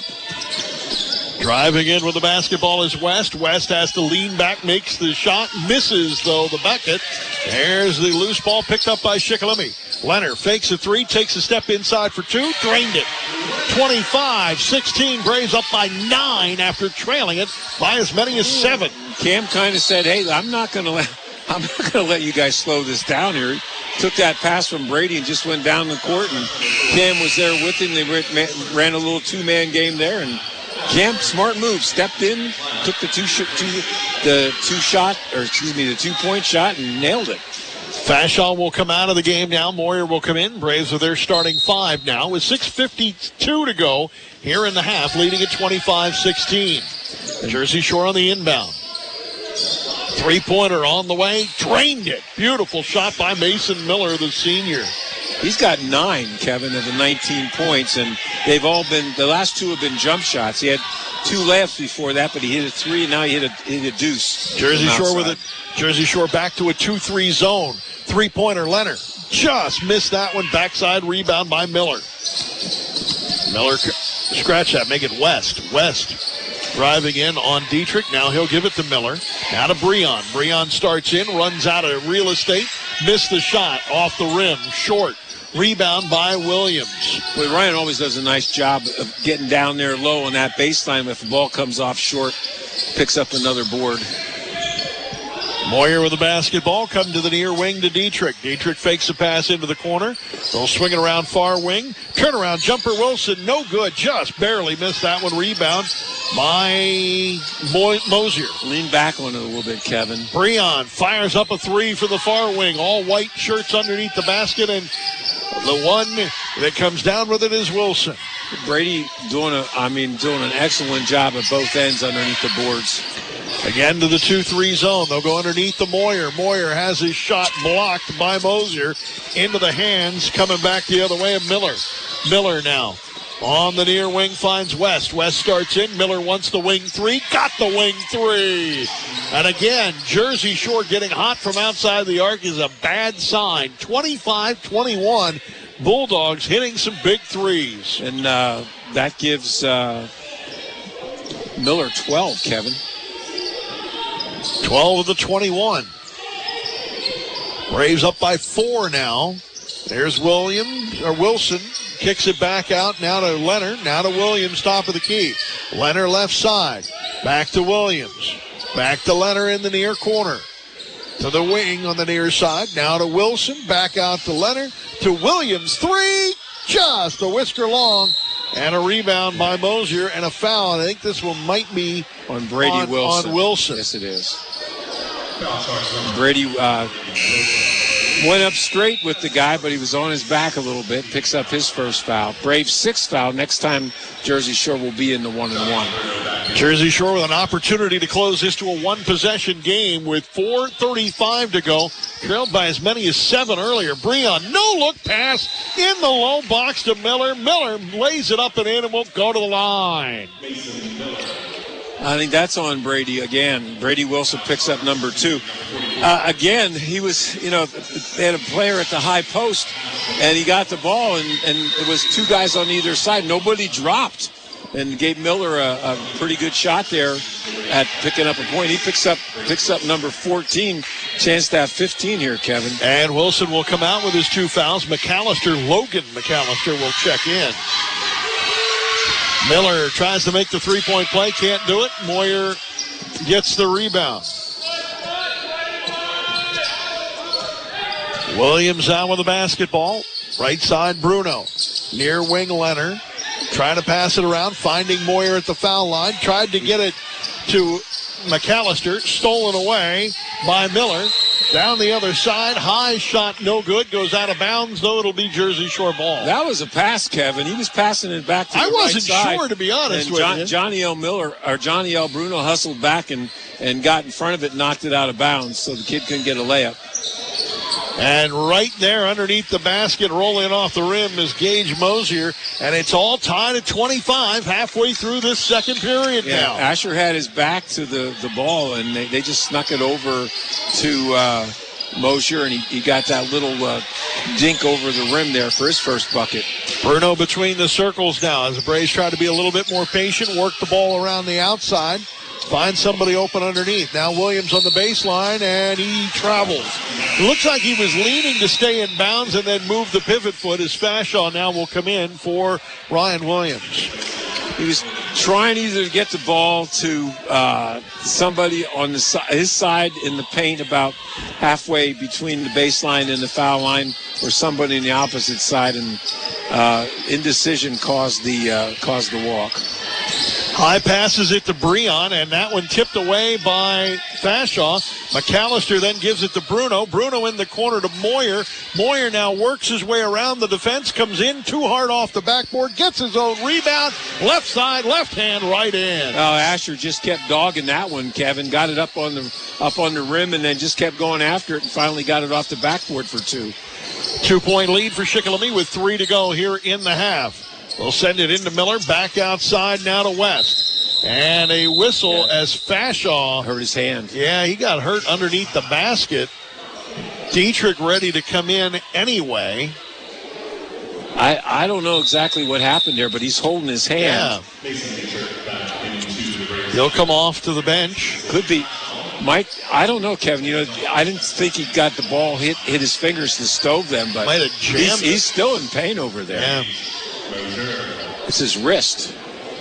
Driving in with the basketball is West. West has to lean back, makes the shot, misses, though, the bucket. There's the loose ball picked up by Shikellamy. Leonard fakes a three, takes a step inside for two, drained it. twenty-five sixteen, Braves up by nine after trailing it by as many as seven. Cam kind of said, hey, I'm not going to let I'm not going to let you guys slow this down here. Took that pass from Brady and just went down the court, and Cam was there with him. They ran a little two-man game there, and Cam, smart move, stepped in, took the two, sh- two the two shot, or excuse me, the two-point shot, and nailed it. Fashaw will come out of the game now. Moyer will come in. Braves with their starting five now with six fifty-two to go here in the half, leading at twenty-five sixteen. Jersey Shore on the inbound. Three-pointer on the way, drained it. Beautiful shot by Mason Miller, the senior. He's got nine, Kevin, of the nineteen points, and they've all been, the last two have been jump shots. He had two layups before that, but he hit a three, and now he hit a, hit a deuce. Jersey Shore with it. Jersey Shore back to a two three zone. Three-pointer, Leonard. Just missed that one. Backside rebound by Miller. Miller, scratch that, make it West. West driving in on Dietrich. Now he'll give it to Miller. Now to Breon. Breon starts in, runs out of real estate. Missed the shot off the rim. Short. Rebound by Williams. Well, Ryan always does a nice job of getting down there low on that baseline. If the ball comes off short, picks up another board. Moyer with the basketball, come to the near wing to Dietrich. Dietrich fakes a pass into the corner. They'll swing it around far wing. Turnaround jumper Wilson, no good. Just barely missed that one. Rebound by Mo- Mosier. Lean back on it a little bit, Kevin. Breon fires up a three for the far wing. All white shirts underneath the basket, and the one that comes down with it is Wilson. Brady doing a, I mean, doing an excellent job at both ends underneath the boards. Again to the two three zone. They'll go underneath the Moyer. Moyer has his shot blocked by Mosier into the hands, coming back the other way of Miller. Miller now on the near wing finds West. West starts in. Miller wants the wing three. Got the wing three. And again, Jersey Shore getting hot from outside the arc is a bad sign. twenty-five twenty-one. Bulldogs hitting some big threes. And uh, that gives uh, Miller twelve, Kevin. twelve of the twenty-one. Braves up by four now. There's Williams, or Wilson, kicks it back out, now to Leonard, now to Williams, top of the key. Leonard left side, back to Williams, back to Leonard in the near corner. To the wing on the near side, now to Wilson, back out to Leonard, to Williams, three, just a whisker long, and a rebound by Mosier, and a foul. And I think this one might be on Brady on, Wilson. On Wilson. Yes, it is. Brady uh, went up straight with the guy, but he was on his back a little bit. Picks up his first foul. Braves sixth foul. Next time, Jersey Shore will be in the one and one. Jersey Shore with an opportunity to close this to a one-possession game with four thirty-five to go. Trailed by as many as seven earlier. Breon, no-look pass in the low box to Miller. Miller lays it up and in and won't go to the line. I think that's on Brady again. Brady Wilson picks up number two. Uh, again, he was, you know, they had a player at the high post, and he got the ball, and, and it was two guys on either side. Nobody dropped, and gave Miller a, a pretty good shot there at picking up a point. He picks up picks up number fourteen. Chance to have fifteen here, Kevin. And Wilson will come out with his two fouls. McAllister, Logan McAllister will check in. Miller tries to make the three-point play. Can't do it. Moyer gets the rebound. Williams out with the basketball. Right side, Bruno. Near wing, Leonard. Trying to pass it around. Finding Moyer at the foul line. Tried to get it to McAllister. Stolen away by Miller. Down the other side. High shot, no good. Goes out of bounds, though it'll be Jersey Shore ball. That was a pass, Kevin. He was passing it back to the I wasn't right side. sure, to be honest and with John, you. Johnny L. Miller, or Johnny L. Bruno hustled back and, and got in front of it and knocked it out of bounds, so the kid couldn't get a layup. And right there underneath the basket, rolling off the rim, is Gage Mosier. And it's all tied at twenty-five halfway through this second period Yeah, now. Asher had his back to the, the ball, and they, they just snuck it over to uh, Mosier, and he, he got that little uh, dink over the rim there for his first bucket. Bruno between the circles now as the Braves try to be a little bit more patient, work the ball around the outside. Find somebody open underneath. Now Williams on the baseline, and he travels. It looks like he was leaning to stay in bounds and then move the pivot foot as Fashaw now will come in for Ryan Williams. He was trying either to get the ball to uh, somebody on the si- his side in the paint about halfway between the baseline and the foul line, or somebody in the opposite side, and uh, indecision caused the uh, caused the walk. High passes it to Breon, and that one tipped away by Fashaw. McAllister then gives it to Bruno. Bruno in the corner to Moyer. Moyer now works his way around the defense, comes in too hard off the backboard, gets his own rebound. Left side, left hand, right in. Oh, Asher just kept dogging that one, Kevin. Got it up on the up on the rim and then just kept going after it and finally got it off the backboard for two. Two-point lead for Shikellamy with three to go here in the half. We'll send it into Miller. Back outside now to West. And a whistle yeah. as Fashaw hurt his hand. Yeah, he got hurt underneath the basket. Dietrich ready to come in anyway. I, I don't know exactly what happened there, but he's holding his hand. Yeah. He'll come off to the bench. Could be. Mike, I don't know, Kevin. You know, I didn't think he got the ball hit hit his fingers to stove them, but Might have jammed he's, it. he's still in pain over there. Yeah. It's his wrist.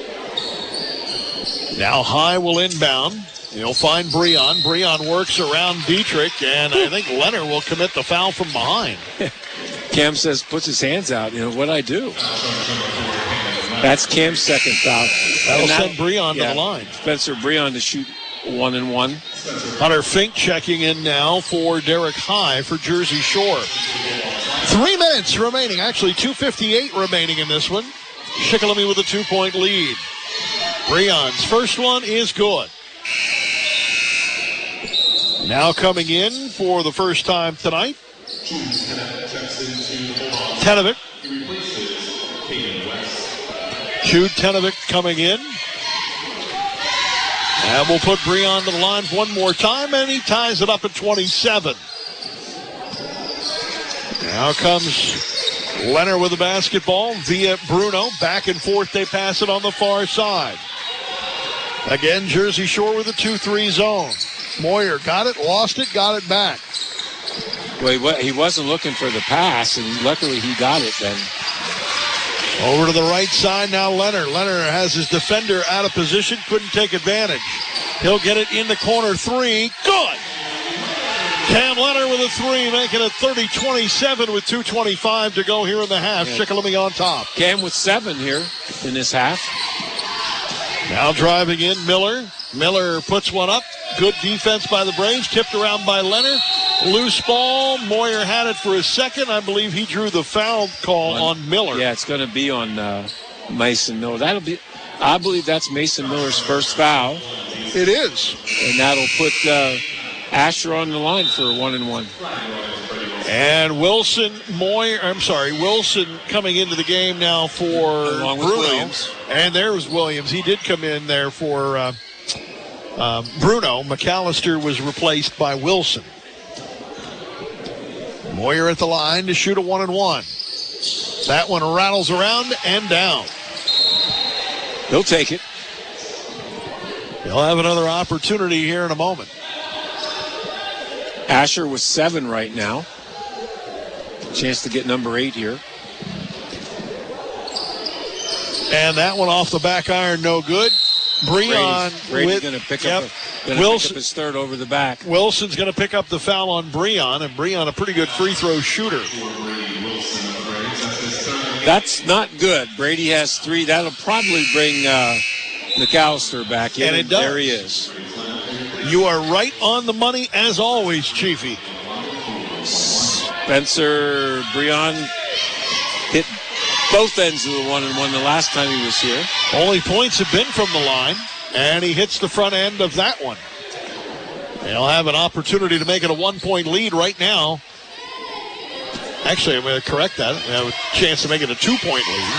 Now High will inbound. He'll find Breon. Breon works around Dietrich, and I think Leonard will commit the foul from behind. Cam says, puts his hands out. You know, what'd I do? That's Cam's second foul. That'll that, send Breon yeah, to the line. Spencer Breon to shoot one and one. Hunter Fink checking in now for Derek High for Jersey Shore. Three minutes remaining. Actually, two fifty-eight remaining in this one. Shikellamy with a two-point lead. Breon's first one is good. Now coming in for the first time tonight, Tenovic. Jude Tenovic coming in. And we'll put Breon to the line one more time, and he ties it up at twenty-seven. Now comes Leonard with the basketball via Bruno. Back and forth, they pass it on the far side. Again, Jersey Shore with a two three zone. Moyer got it, lost it, got it back. Well, he wasn't looking for the pass, and luckily he got it then. Over to the right side now, Leonard. Leonard has his defender out of position, couldn't take advantage. He'll get it in the corner three. Good! Cam Leonard with a three, making it thirty twenty-seven with two twenty-five to go here in the half. Yeah. Shikellamy on top. Cam with seven here in this half. Now driving in, Miller. Miller puts one up. Good defense by the Braves. Tipped around by Leonard. Loose ball. Moyer had it for his second. I believe he drew the foul call on, on Miller. Yeah, it's going to be on uh, Mason Miller. That'll be. I believe that's Mason Miller's first foul. It is. And that'll put uh, Asher on the line for a one and one. And Wilson Moyer, I'm sorry, Wilson coming into the game now for Along with Bruno. Williams. And there was Williams. He did come in there for uh, uh, Bruno. McAllister was replaced by Wilson. Moyer at the line to shoot a one and one. That one rattles around and down. He'll take it. He'll They'll have another opportunity here in a moment. Asher with seven right now. Chance to get number eight here. And that one off the back iron, no good. Breon Brady's going to pick, yep. up a, gonna pick up his third over the back. Wilson's going to pick up the foul on Breon, and Breon a pretty good free throw shooter. That's not good. Brady has three. That'll probably bring uh, McAllister back in. And it does. There he is. You are right on the money as always, Chiefy. Spencer Breon hit both ends of the one and one the last time he was here. Only points have been from the line, and he hits the front end of that one. They'll have an opportunity to make it a one-point lead right now. Actually, I'm going to correct that. We have a chance to make it a two-point lead.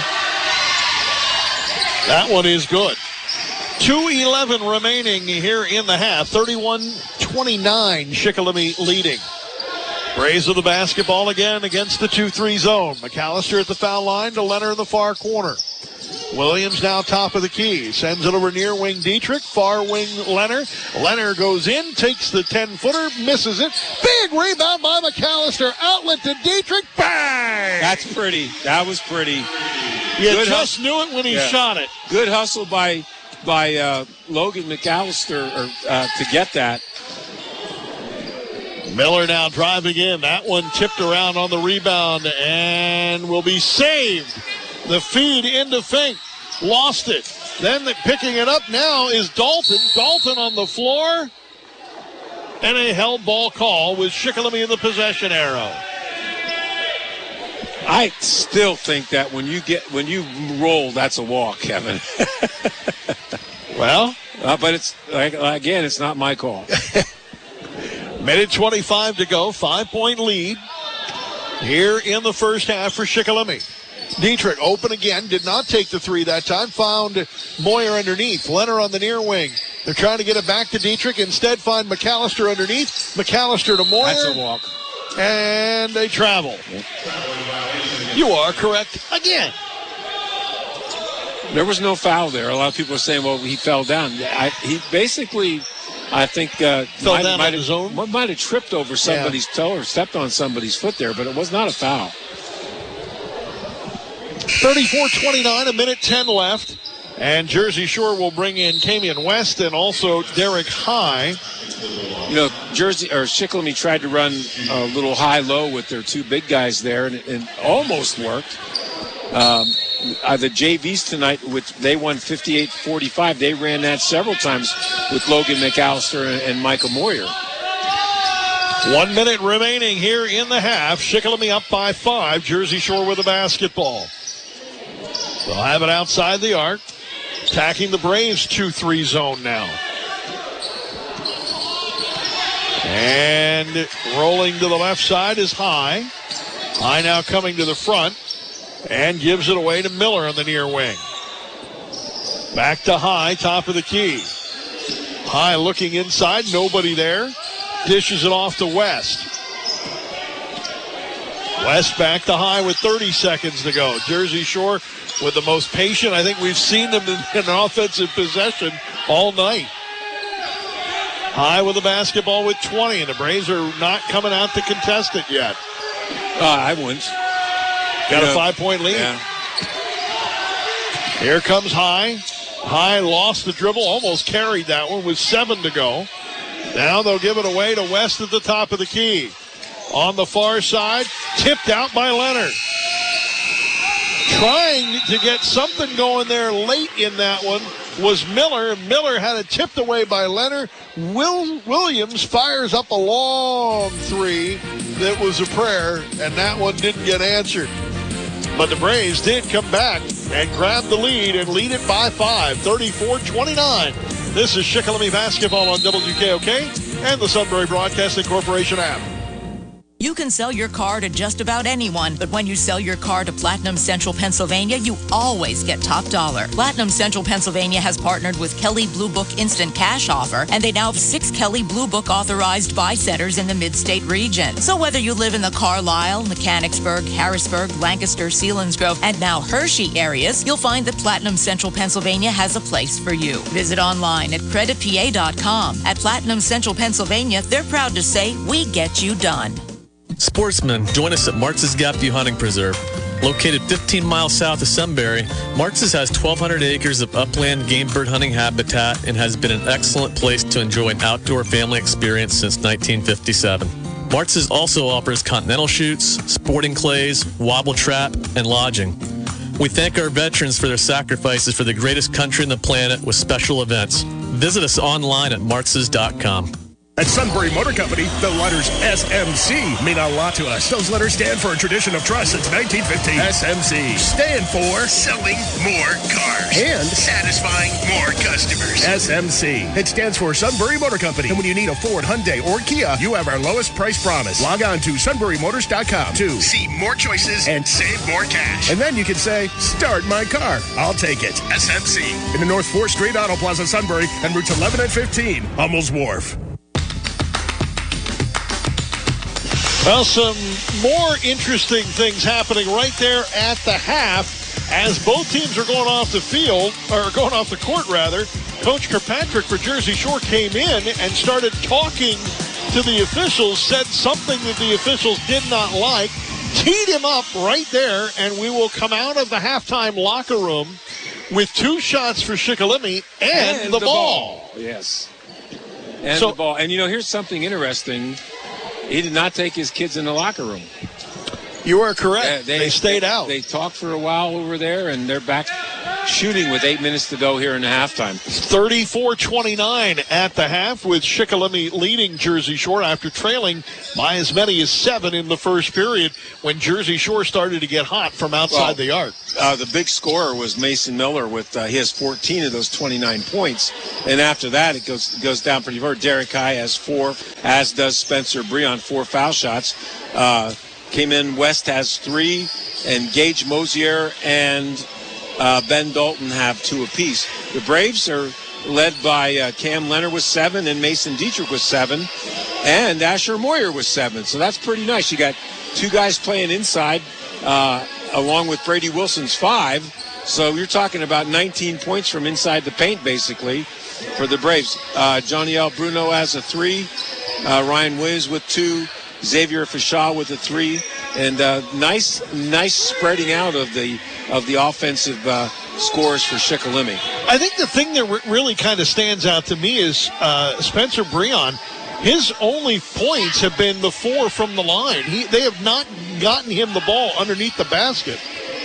That one is good. two eleven remaining here in the half. thirty-one twenty-nine, Shikellamy leading. Braves with the basketball again against the two three zone. McAllister at the foul line to Leonard in the far corner. Williams now top of the key. Sends it over near wing Dietrich. Far wing Leonard. Leonard goes in, takes the ten-footer, misses it. Big rebound by McAllister. Outlet to Dietrich. Bang! That's pretty. That was pretty. You Good just hustle. knew it when he Yeah. shot it. Good hustle by by uh, Logan McAllister or, uh, to get that. Miller now driving in. That one tipped around on the rebound and will be saved. The feed into Fink. Lost it. Then the, picking it up now is Dalton. Dalton on the floor. And a held ball call with Shikellamy in the possession arrow. I still think that when you get when you roll, that's a walk, Kevin. Well, uh, but it's like again, it's not my call. Minute twenty-five to go. Five-point lead here in the first half for Shikellamy. Dietrich open again. Did not take the three that time. Found Moyer underneath. Leonard on the near wing. They're trying to get it back to Dietrich. Instead find McAllister underneath. McAllister to Moyer. That's a walk. And they travel. You are correct again. There was no foul there. A lot of people are saying, well, he fell down. I, he basically, I think, uh, Fell might, down might on have, his own? might have tripped over somebody's toe or stepped on somebody's foot there, but it was not a foul. thirty-four twenty-nine, a minute ten left. And Jersey Shore will bring in Camion West and also Derek High. You know, Jersey or Shikellamy tried to run a little high-low with their two big guys there, and it, it almost worked. Um, uh, the J Vs tonight, which they won fifty-eight forty-five, they ran that several times with Logan McAllister and, and Michael Moyer. One minute remaining here in the half. Shikellamy up by five. Jersey Shore with the basketball. They'll have it outside the arc. Attacking the Braves two three zone now. And rolling to the left side is High. High now coming to the front and gives it away to Miller on the near wing. Back to High, top of the key. High looking inside, nobody there. Dishes it off to West. West back to High with thirty seconds to go. Jersey Shore with the most patient. I think we've seen them in, in offensive possession all night. High with the basketball with twenty, and the Braves are not coming out to contest it yet. Uh, I wouldn't. Got Yeah. a five-point lead. Yeah. Here comes High. High lost the dribble, almost carried that one with seven to go. Now they'll give it away to West at the top of the key. On the far side, tipped out by Leonard. Trying to get something going there late in that one was Miller. Miller had it tipped away by Leonard. Will Williams fires up a long three that was a prayer, and that one didn't get answered. But the Braves did come back and grab the lead and lead it by five, thirty-four twenty-nine. This is Shikellamy basketball on W K O K and the Sunbury Broadcasting Corporation app. You can sell your car to just about anyone, but when you sell your car to Platinum Central Pennsylvania, you always get top dollar. Platinum Central Pennsylvania has partnered with Kelley Blue Book Instant Cash Offer, and they now have six Kelley Blue Book authorized buy centers in the mid-state region. So whether you live in the Carlisle, Mechanicsburg, Harrisburg, Lancaster, Selinsgrove, and now Hershey areas, you'll find that Platinum Central Pennsylvania has a place for you. Visit online at credit p a dot com. At Platinum Central Pennsylvania, they're proud to say, we get you done. Sportsmen, join us at Martz's Gap View Hunting Preserve. Located fifteen miles south of Sunbury, Martz's has twelve hundred acres of upland game bird hunting habitat and has been an excellent place to enjoy an outdoor family experience since nineteen fifty-seven. Martz's also offers continental shoots, sporting clays, wobble trap, and lodging. We thank our veterans for their sacrifices for the greatest country on the planet with special events. Visit us online at martz's dot com. At Sunbury Motor Company, the letters S M C mean a lot to us. Those letters stand for a tradition of trust since nineteen fifteen. S M C stand for selling more cars and satisfying more customers. S M C. It stands for Sunbury Motor Company. And when you need a Ford, Hyundai, or Kia, you have our lowest price promise. Log on to sunbury motors dot com to see more choices and save more cash. And then you can say, start my car. I'll take it. S M C. In the North fourth Street Auto Plaza, Sunbury, and routes eleven and fifteen, Hummel's Wharf. Well, some more interesting things happening right there at the half as both teams are going off the field, or going off the court, rather. Coach Kirkpatrick for Jersey Shore came in and started talking to the officials, said something that the officials did not like, teed him up right there, and we will come out of the halftime locker room with two shots for Shikellamy and, and the, the ball. ball. Yes. And So- the ball. And, you know, here's something interesting. He did not take his kids in the locker room. You are correct. Uh, they, they stayed they, out. They talked for a while over there, and they're back shooting with eight minutes to go here in the halftime. thirty-four twenty-nine at the half, with Shikellamy leading Jersey Shore after trailing by as many as seven in the first period when Jersey Shore started to get hot from outside Well, the arc. Uh, the big scorer was Mason Miller with uh, he has fourteen of those twenty-nine points, and after that it goes it goes down pretty far. Derek High has four, as does Spencer Breon, four foul shots. Uh, came in. West has three, and Gage Mosier and uh, Ben Dalton have two apiece. The Braves are led by uh, Cam Leonard with seven, and Mason Dietrich with seven, and Asher Moyer with seven. So that's pretty nice. You got two guys playing inside, uh, along with Brady Wilson's five. So you're talking about nineteen points from inside the paint, basically, for the Braves. Uh, Johnny L. Bruno has a three. Uh, Ryan Williams with two. Xavier Fischal with a three. And uh, nice, nice spreading out of the of the offensive uh, scores for Shikellamy. I think the thing that re- really kind of stands out to me is uh, Spencer Breon. His only points have been the four from the line. He, they have not gotten him the ball underneath the basket.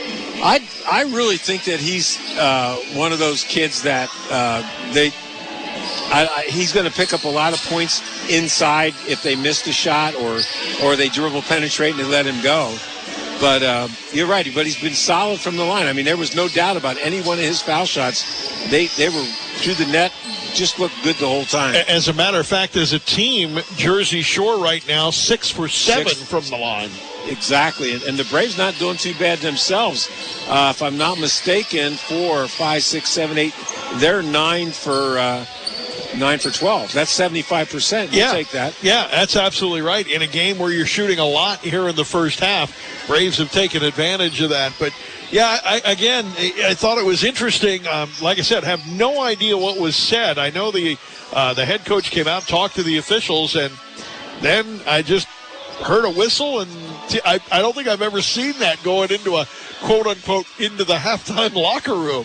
I I really think that he's uh, one of those kids that uh, they I, I, he's going to pick up a lot of points inside if they missed a shot or or they dribble penetrate and they let him go. But uh, you're right. But he's been solid from the line. I mean, there was no doubt about any one of his foul shots. They they were through the net. Just looked good the whole time. As a matter of fact, as a team, Jersey Shore right now six for seven Six. from the line. Exactly, and, and the Braves not doing too bad themselves. Uh, if I'm not mistaken, four, five, six, seven, eight. They're nine for uh, nine for twelve. That's seventy-five percent. We'll Yeah, take that. Yeah, that's absolutely right. In a game where you're shooting a lot here in the first half, Braves have taken advantage of that. But yeah, I, again, I thought it was interesting. Um, like I said, have no idea what was said. I know the uh, the head coach came out, talked to the officials, and then I just heard a whistle, and t- I, I don't think I've ever seen that going into a quote-unquote into the halftime locker room.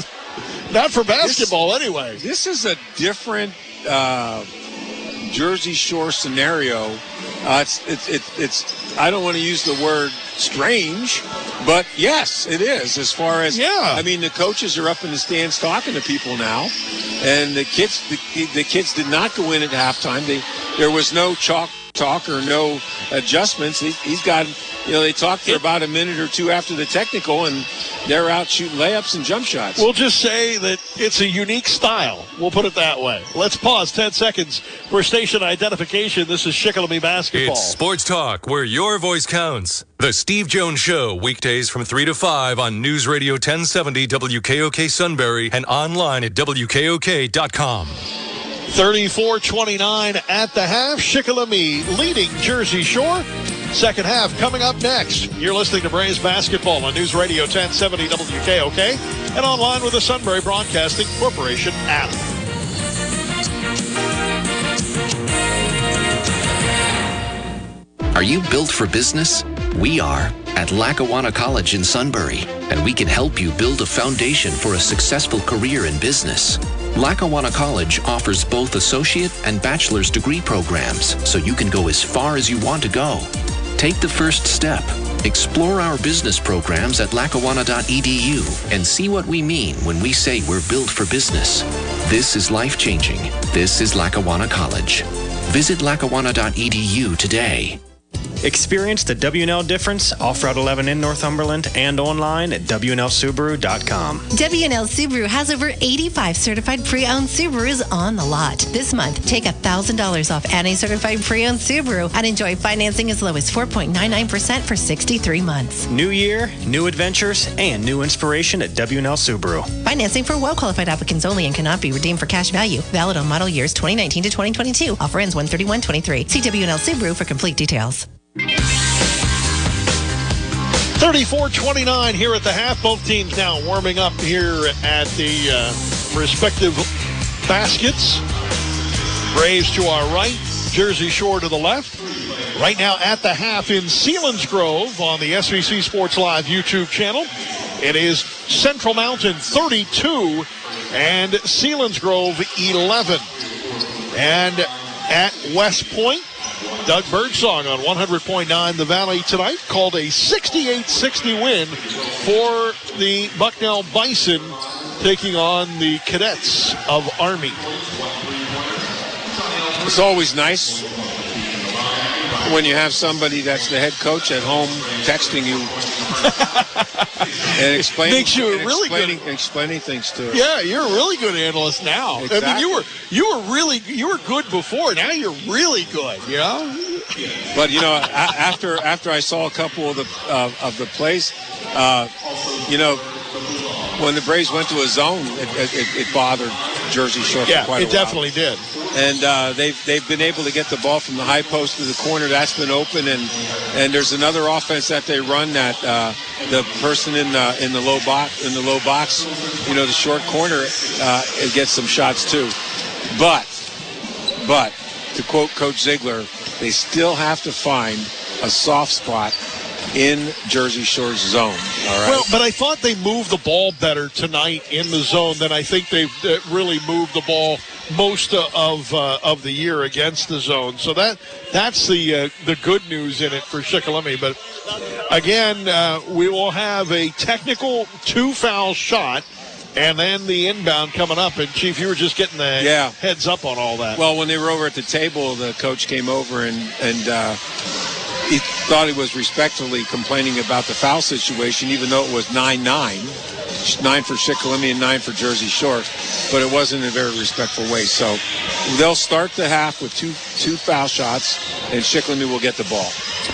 Not for basketball, this, anyway. This is a different uh, Jersey Shore scenario. Uh, it's, it's, it's, it's, I don't want to use the word strange, but yes, it is. As far as, yeah. I mean, the coaches are up in the stands talking to people now, and the kids, the, the kids did not go in at halftime. They, there was no chalk talk or no adjustments. He, he's got, you know, they talked for about a minute or two after the technical, and they're out shooting layups and jump shots. We'll just say that it's a unique style. We'll put it that way. Let's pause ten seconds for station identification. This is Shikellamy basketball. It's Sports Talk, where your voice counts. The Steve Jones Show, weekdays from three to five on News Radio ten seventy W K O K Sunbury and online at W K O K dot com. thirty-four twenty-nine at the half. Shikellamy leading Jersey Shore. Second half coming up next. You're listening to Braves basketball on News Radio ten seventy W K O K and online with the Sunbury Broadcasting Corporation app. Are you built for business? We are at Lackawanna College in Sunbury, and we can help you build a foundation for a successful career in business. Lackawanna College offers both associate and bachelor's degree programs, so you can go as far as you want to go. Take the first step. Explore our business programs at lackawanna dot e d u and see what we mean when we say we're built for business. This is life-changing. This is Lackawanna College. Visit lackawanna dot e d u today. Experience the W and L difference off Route eleven in Northumberland and online at W and L Subaru dot com. W and L Subaru has over eighty-five certified pre-owned Subarus on the lot. This month, take one thousand dollars off any certified pre-owned Subaru and enjoy financing as low as four point nine nine percent for sixty-three months. New year, new adventures, and new inspiration at W and L Subaru. Financing for well-qualified applicants only and cannot be redeemed for cash value. Valid on model years twenty nineteen to twenty twenty-two. Offer ends one thirty-one twenty-three. See W and L Subaru for complete details. thirty-four twenty-nine here at the half. Both teams now warming up here at the uh, respective baskets. Braves to our right, Jersey Shore to the left. Right now at the half in Selinsgrove on the S V C Sports Live YouTube channel. It is Central Mountain thirty-two and Selinsgrove eleven. And at West Point, Doug Birdsong on one hundred point nine The Valley tonight called a sixty-eight sixty win for the Bucknell Bison taking on the Cadets of Army. It's always nice when you have somebody that's the head coach at home texting you and explaining, Makes you a and really explaining, good, explaining things to us. Yeah, you're a really good analyst now. Exactly. I mean, you were you were really you were good before. Now you're really good. You know. But you know, a- after after I saw a couple of the uh, of the plays, uh, you know, when the Braves went to a zone, it, it, it bothered Jersey Shore for Yeah, quite a it while. definitely did. And uh, they've they've been able to get the ball from the high post to the corner. That's been open, and and there's another offense that they run that uh, the person in the in the low box in the low box, you know, the short corner, uh, it gets some shots too. But but to quote Coach Ziegler, they still have to find a soft spot in Jersey Shore's zone. All right. Well, but I thought they moved the ball better tonight in the zone than I think they've uh, really moved the ball most uh, of uh, of the year against the zone. So that that's the uh, the good news in it for Shikellamy. But again, uh, we will have a technical two foul shot, and then the inbound coming up. And Chief, you were just getting the Yeah. heads up on all that. Well, when they were over at the table, the coach came over and and uh, he thought he was respectfully complaining about the foul situation, even though it was nine nine. Nine for Shikellamy and nine for Jersey Shore, but it wasn't in a very respectful way. So they'll start the half with two two foul shots, and Shikellamy will get the ball.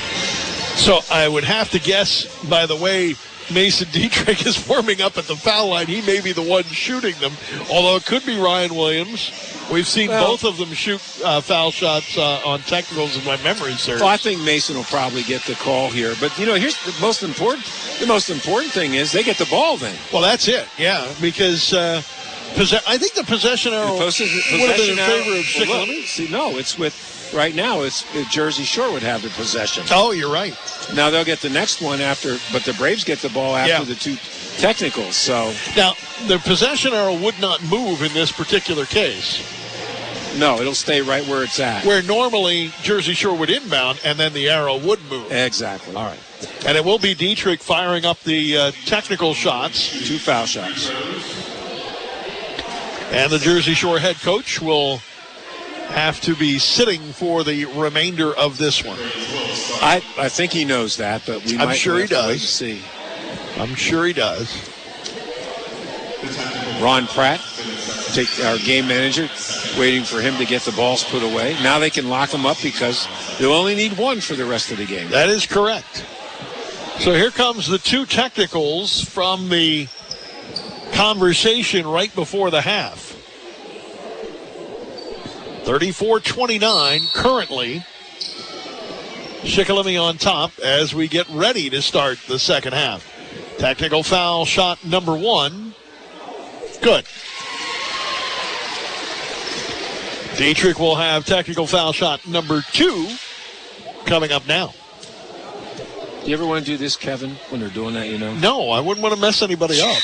So I would have to guess, by the way Mason Dietrich is warming up at the foul line, he may be the one shooting them, although it could be Ryan Williams. We've seen Well, both of them shoot uh, foul shots uh, on technicals in my memory serves. Well, I think Mason will probably get the call here. But, you know, here's the most important the most important thing is they get the ball then. Well, that's it, yeah, because uh, possess- I think the possession arrow would have been in favor of Well, Shikellamy. look, see, no, it's with, right now, it's uh, Jersey Shore would have the possession. Oh, you're right. Now they'll get the next one after, but the Braves get the ball after Yeah. the two technicals. So, Now, the possession arrow would not move in this particular case, no, it'll stay right where it's at. where normally Jersey Shore would inbound and then the arrow would move. Exactly. All right. And it will be Dietrich firing up the uh, technical shots. Two foul shots. And the Jersey Shore head coach will have to be sitting for the remainder of this one. I, I think he knows that, but we I'm might sure he have to wait does. to see. I'm sure he does. Ron Pratt, take our game manager, waiting for him to get the balls put away. Now they can lock them up because they'll only need one for the rest of the game. That is correct. So here comes the two technicals from the conversation right before the half. thirty-four twenty-nine currently. Shikellamy on top as we get ready to start the second half. Technical foul shot number one. Good. Dietrich will have technical foul shot number two coming up now. Do you ever want to do this, Kevin, when they're doing that, you know? No, I wouldn't want to mess anybody up.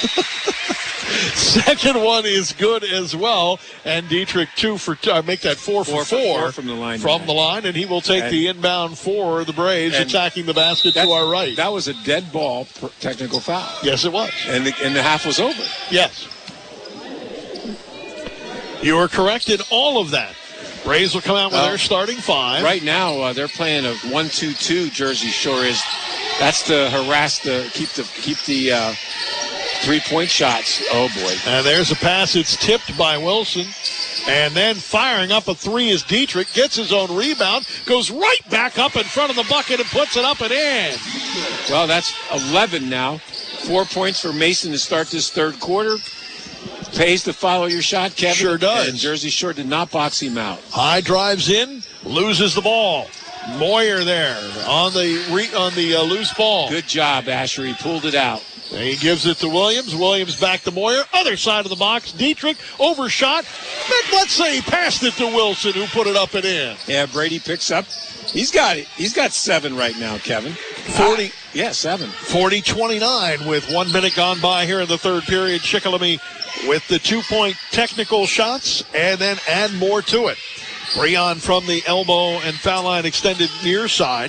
Second one is good as well, and Dietrich two for two. I make that four, four for four, four from the line. From tonight. the line, and he will take and, the inbound for the Braves, attacking the basket to our right. That was a dead ball technical foul. Yes, it was. And the, and the half was over. Yes. You are correct in all of that. Braves will come out with uh, their starting five. Right now, uh, they're playing a one two two. Jersey Shore is. That's to harass the keep the keep the uh, three-point shots. Oh boy! And there's a pass. It's tipped by Wilson, and then firing up a three is Dietrich. Gets his own rebound, goes right back up in front of the bucket and puts it up and in. Well, that's eleven now. Four points for Mason to start this third quarter. Pays to follow your shot, Kevin. Sure does. And Jersey Shore did not box him out. High drives in, loses the ball. Moyer there on the re, on the uh, loose ball. Good job, Asher. He pulled it out. And he gives it to Williams. Williams back to Moyer. Other side of the box. Dietrich overshot. Let's say he passed it to Wilson, who put it up and in. Yeah, Brady picks up. He's got it. He's got seven right now, Kevin. forty. Ah, yeah, seven. forty twenty-nine with one minute gone by here in the third period. Shikellamy with the two-point technical shots and then add more to it. Breon from the elbow and foul line extended near side.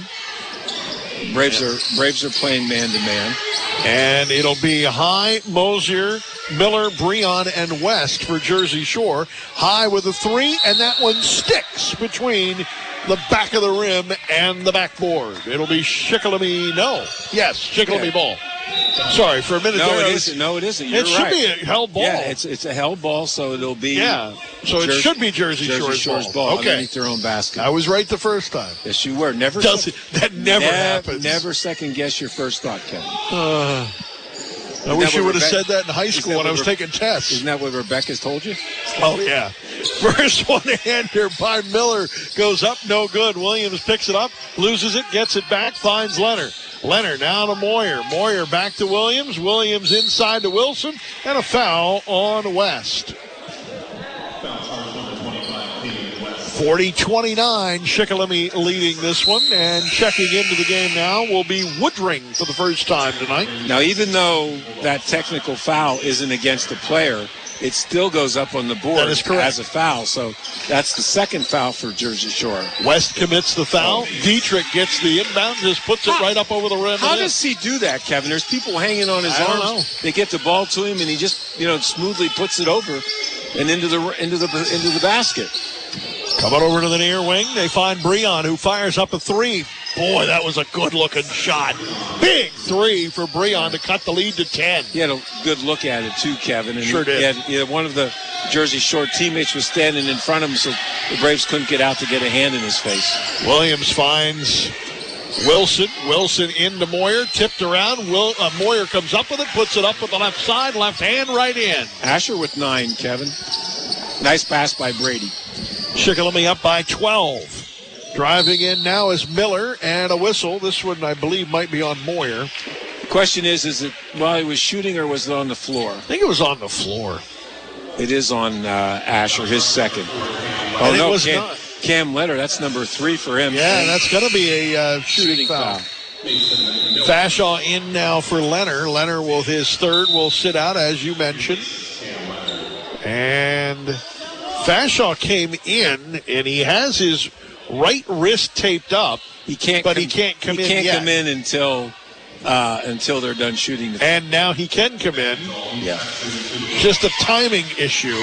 Braves are Braves are playing man-to-man. And it'll be High, Mosier, Miller, Breon, and West for Jersey Shore. High with a three, and that one sticks between the back of the rim and the backboard. It'll be Shikellamy, no. Yes, Shikellamy yeah. ball. Sorry, for a minute no, there. It isn't. No, it isn't. You're it should right. be a held ball. Yeah, it's it's a held ball, so it'll be. Yeah, so Jersey, it should be Jersey, Jersey Shore's, Shore's ball. ball okay. underneath their own basket. I was right the first time. Yes, you were. Never. Does it, that never never happens. Never second guess your first thought, Kevin. Uh, I wish you would have said that in high school when I was Re- taking tests. Isn't that what Rebecca's told you? Oh, yeah. First one-hander by Miller goes up, no good. Williams picks it up, loses it, gets it back, finds Leonard. Leonard now to Moyer. Moyer back to Williams. Williams inside to Wilson, and a foul on West. forty twenty-nine, Shikellamy leading this one, and checking into the game now will be Woodring for the first time tonight. Now, even though that technical foul isn't against the player, it still goes up on the board that is correct. As a foul. So that's the second foul for Jersey Shore. West commits the foul. Oh. Dietrich gets the inbound, just puts how, it right up over the rim. How does he do that, Kevin? There's people hanging on his I arms. Don't know. They get the ball to him, and he just, you know, smoothly puts it over and into the into the into the basket. Coming over to the near wing, they find Breon, who fires up a three. Boy, that was a good-looking shot. Big three for Breon to cut the lead to ten. He had a good look at it, too, Kevin. And sure he, did. He had, he had one of the Jersey Shore teammates was standing in front of him, so the Braves couldn't get out to get a hand in his face. Williams finds Wilson. Wilson into Moyer, tipped around. Will, uh, Moyer comes up with it, puts it up with the left side, left hand right in. Asher with nine, Kevin. Nice pass by Brady. Shikellamy up by twelve. Driving in now is Miller, and a whistle. This one, I believe, might be on Moyer. The question is, is it while he was shooting or was it on the floor? I think it was on the floor. It is on uh, Asher, his second. Oh, and no, it was Cam, not. Cam Leonard, that's number three for him. Yeah, and that's going to be a uh, shooting, shooting foul. foul. Fashaw in now for Leonard. Leonard, will his third, will sit out, as you mentioned. And Fashaw came in, and he has his right wrist taped up. He can't, but com- he can't come he in can't yet. come in until uh, until they're done shooting. The and now he can come in. Yeah, just a timing issue.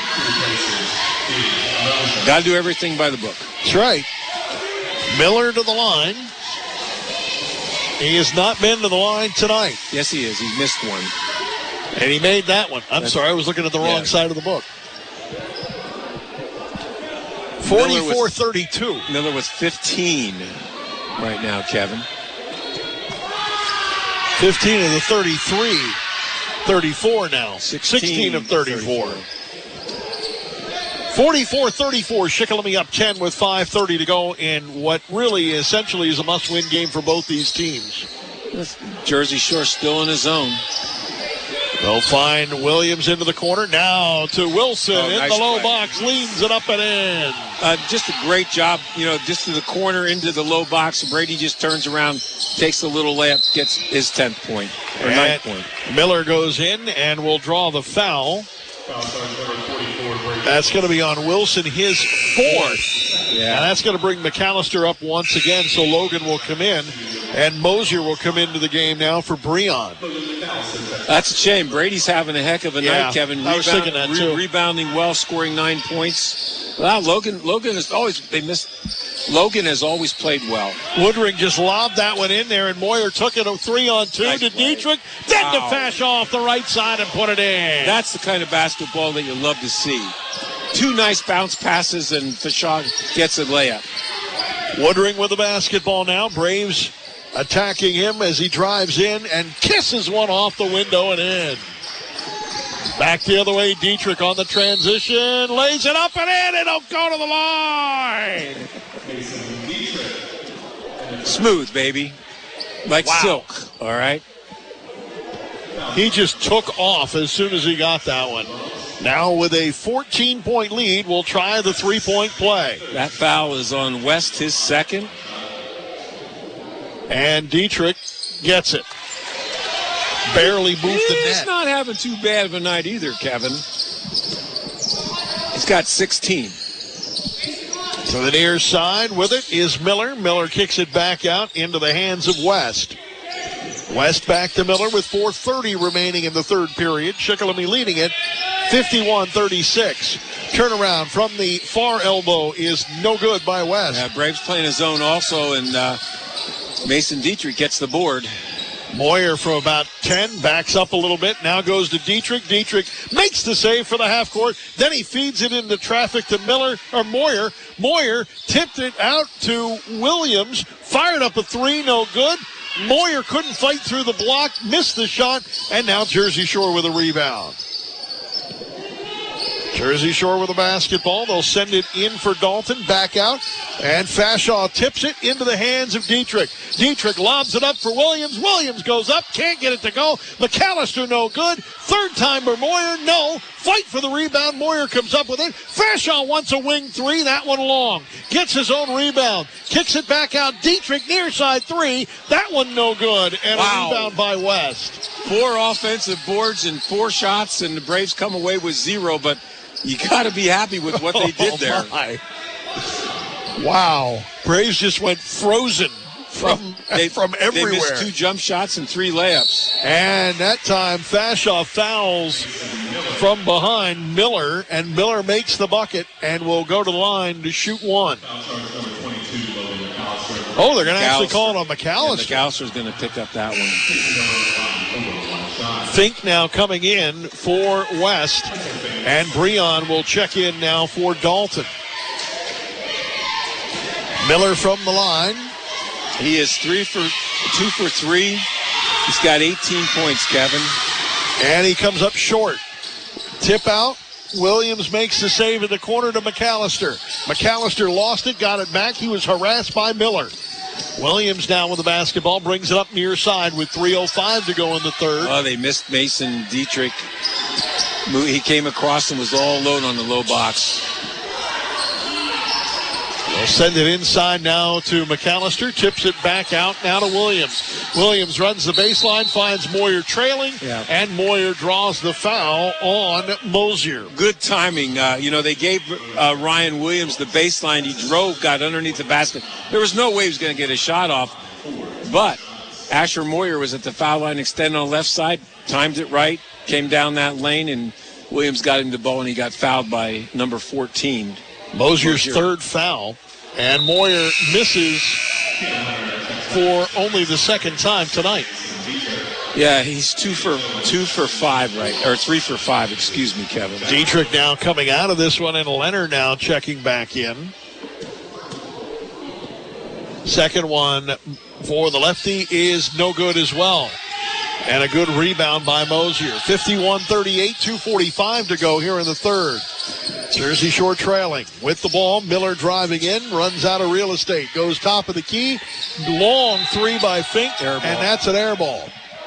Got to do everything by the book. That's right. Miller to the line. He has not been to the line tonight. Yes, he is. He missed one. And he made that one. I'm That's, sorry, I was looking at the wrong yeah. side of the book. forty-four thirty-two. Miller with fifteen right now, Kevin. fifteen of the thirty-three. thirty-four now. sixteen, sixteen of thirty-four. forty-four thirty-four. Shikellamy up ten with five thirty to go in what really essentially is a must-win game for both these teams. Jersey Shore still in his zone. They'll find Williams into the corner. Now to Wilson oh, in nice the low play. box. Leans it up and in. Uh, just a great job, you know, just to the corner, into the low box. Brady just turns around, takes a little layup, gets his tenth point, or And ninth point. Miller goes in and will draw the foul. That's going to be on Wilson, his fourth. Yeah. And that's going to bring McAllister up once again, so Logan will come in. And Mosier will come into the game now for Breon. That's a shame. Brady's having a heck of a Yeah, night, Kevin. I was thinking that, too. Re- rebounding well, scoring nine points. Wow, Logan Logan has always, they missed, Logan has always played well. Woodring just lobbed that one in there, and Moyer took it a three on two Nice to play. Dietrich. Then Wow. to Fashaw off the right side and put it in. That's the kind of basketball that you love to see. Two nice bounce passes, and Fashaw gets a layup. Woodring with the basketball now. Braves attacking him as he drives in and kisses one off the window and in. Back the other way, Dietrich on the transition, lays it up and in, and it'll go to the line. Smooth, baby. Like Wow. silk, all right? He just took off as soon as he got that one. Now with a fourteen-point lead, we'll try the three-point play. That foul is on West, his second. And Dietrich gets it. Barely moved the He's net. not having too bad of a night either, Kevin. He's got sixteen. To the near side with it is Miller. Miller kicks it back out into the hands of West. West back to Miller with four thirty remaining in the third period. Shikellamy leading it fifty-one thirty-six. Turnaround from the far elbow is no good by West. Yeah, Braves playing his zone also, and uh, Mason Dietrich gets the board. Moyer from about ten backs up a little bit. Now goes to Dietrich. Dietrich makes the save for the half court. Then he feeds it into traffic to Miller or Moyer. Moyer tipped it out to Williams. Fired up a three, no good. Moyer couldn't fight through the block, missed the shot, and now Jersey Shore with a rebound. Jersey Shore with a basketball. They'll send it in for Dalton. Back out. And Fashaw tips it into the hands of Dietrich. Dietrich lobs it up for Williams. Williams goes up. Can't get it to go. McAllister no good. Third time for Moyer. No. Fight for the rebound. Moyer comes up with it. Fashaw wants a wing three. That one long. Gets his own rebound. Kicks it back out. Dietrich near side three. That one no good. And Wow. a rebound by West. Four offensive boards and four shots, and the Braves come away with zero, but you got to be happy with what they did there. Oh, my. Wow. Braves just went frozen from, they, from everywhere. They missed two jump shots and three layups. And that time, Fashaw fouls from behind Miller, and Miller makes the bucket and will go to the line to shoot one. Oh, they're going to actually call it on McAllister. Yeah, McAllister's going to pick up that one. Fink now coming in for West, and Breon will check in now for Dalton. Miller from the line. He is three for two for three. He's got eighteen points, Kevin. And he comes up short. Tip out. Williams makes the save in the corner to McAllister. McAllister lost it, got it back. He was harassed by Miller. Williams now with the basketball, brings it up near side with three oh five to go in the third. Oh, they missed Mason Dietrich. He came across and was all alone on the low box. They'll send it inside now to McAllister. Tips it back out now to Williams. Williams runs the baseline, finds Moyer trailing, Yeah. and Moyer draws the foul on Mosier. Good timing. Uh, you know, they gave uh, Ryan Williams the baseline. He drove, got underneath the basket. There was no way he was going to get a shot off. But Asher Moyer was at the foul line, extended on the left side, timed it right, came down that lane, and Williams got him the ball, and he got fouled by number fourteen. Mosier's Mosier. third foul, and Moyer misses for only the second time tonight. Yeah, he's two for two for five, right? Or three for five, excuse me, Kevin. Dietrich now coming out of this one, and Leonard now checking back in. Second one for the lefty is no good as well. And a good rebound by Mosier. fifty-one thirty-eight, two forty-five to go here in the third. Jersey Shore trailing with the ball. Miller driving in, runs out of real estate. Goes top of the key. Long three by Fink, and that's an air ball.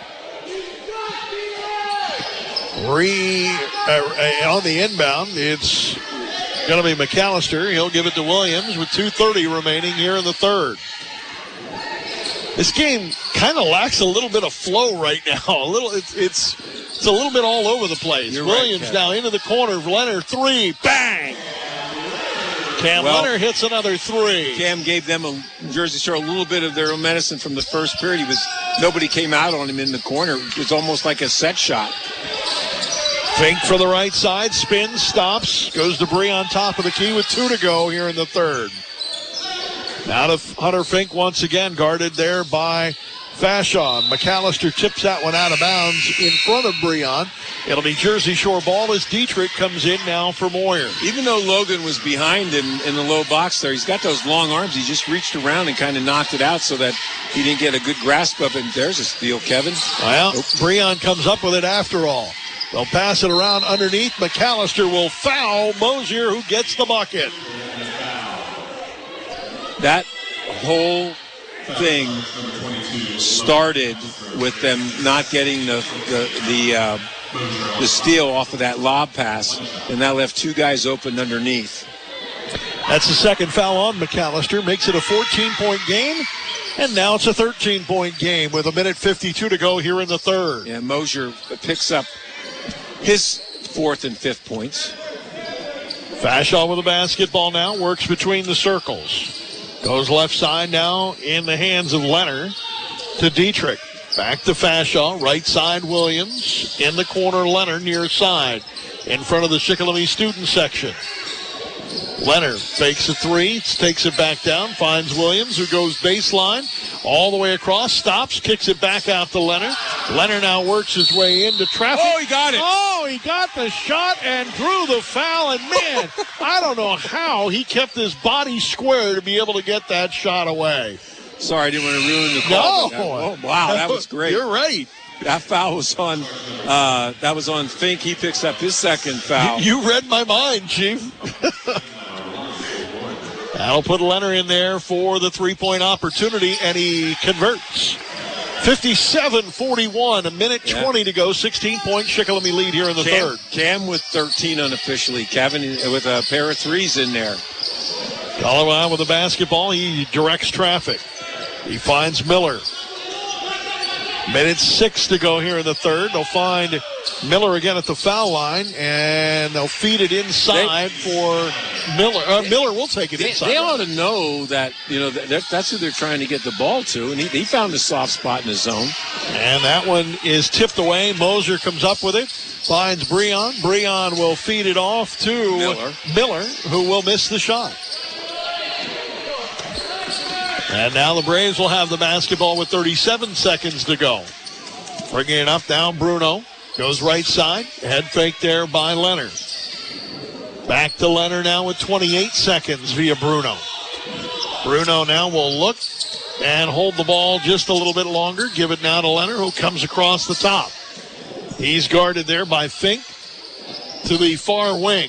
Re, uh, on the inbound, it's going to be McAllister. He'll give it to Williams with two thirty remaining here in the third. This game kind of lacks a little bit of flow right now. A little, it's it's it's a little bit all over the place. You're Williams right, now into the corner. Leonard three, bang! Cam well, Leonard hits another three. Cam gave them a Jersey Shore a little bit of their own medicine from the first period. He was nobody came out on him in the corner. It was almost like a set shot. Fink for the right side, spins, stops, goes to Bree on top of the key with two to go here in the third. Now to Hunter Fink once again, guarded there by Fashon. McAllister tips that one out of bounds in front of Breon. It'll be Jersey Shore ball as Dietrich comes in now for Moyer. Even though Logan was behind him in the low box there, he's got those long arms. He just reached around and kind of knocked it out so that he didn't get a good grasp of it. There's a steal, Kevin. Well, Breon comes up with it after all. They'll pass it around underneath. McAllister will foul Mosier, who gets the bucket. That whole thing started with them not getting the the the, uh, the steal off of that lob pass, and that left two guys open underneath. That's the second foul on McAllister. Makes it a fourteen-point game, and now it's a thirteen-point game with a minute fifty-two to go here in the third. Yeah, Mosier picks up his fourth and fifth points. Fashaw with the basketball now, works between the circles. Goes left side now in the hands of Leonard to Dietrich. Back to Fashaw, right side Williams. In the corner, Leonard near side. In front of the Shikellamy student section. Leonard fakes a three, takes it back down, finds Williams, who goes baseline, all the way across, stops, kicks it back out to Leonard. Leonard now works his way into traffic. Oh, he got it. Oh, he got the shot and drew the foul, and man, I don't know how he kept his body square to be able to get that shot away. Sorry, I didn't want to ruin the call. No. Oh, wow, that was great. You're right. That foul was on, uh, that was on Fink. He picks up his second foul. You, you read my mind, Chief. That'll put Leonard in there for the three-point opportunity, and he converts. fifty-seven forty-one, a minute yeah. twenty to go, sixteen-point Shikellamy lead here in the Cam, third. Cam with thirteen unofficially. Kevin with a pair of threes in there. Colorado with the basketball. He directs traffic. He finds Miller. Minute six to go here in the third. They'll find Miller again at the foul line, and they'll feed it inside they, for Miller. Uh, Miller will take it they, inside. They ought to know that, you know, that, that's who they're trying to get the ball to, and he, he found a soft spot in his zone. And that one is tipped away. Mosier comes up with it, finds Breon. Breon will feed it off to Miller, Miller who will miss the shot. And now the Braves will have the basketball with thirty-seven seconds to go. Bringing it up now, Bruno. Goes right side. Head fake there by Leonard. Back to Leonard now with twenty-eight seconds via Bruno. Bruno now will look and hold the ball just a little bit longer. Give it now to Leonard, who comes across the top. He's guarded there by Fink to the far wing.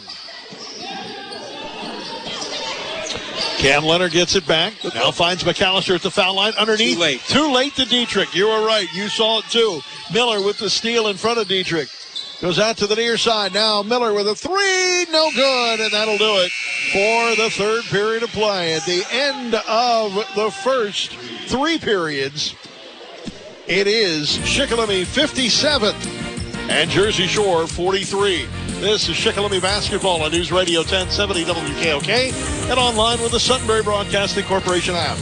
Cam Leonard gets it back. Now finds McAllister at the foul line underneath. Too late. Too late to Dietrich. You were right. You saw it too. Miller with the steal in front of Dietrich. Goes out to the near side. Now Miller with a three. No good. And that'll do it for the third period of play. At the end of the first three periods, it is Shikellamy fifty-seven and Jersey Shore forty-three. This is Shikellamy Basketball on News Radio ten seventy W K O K and online with the Sunbury Broadcasting Corporation app.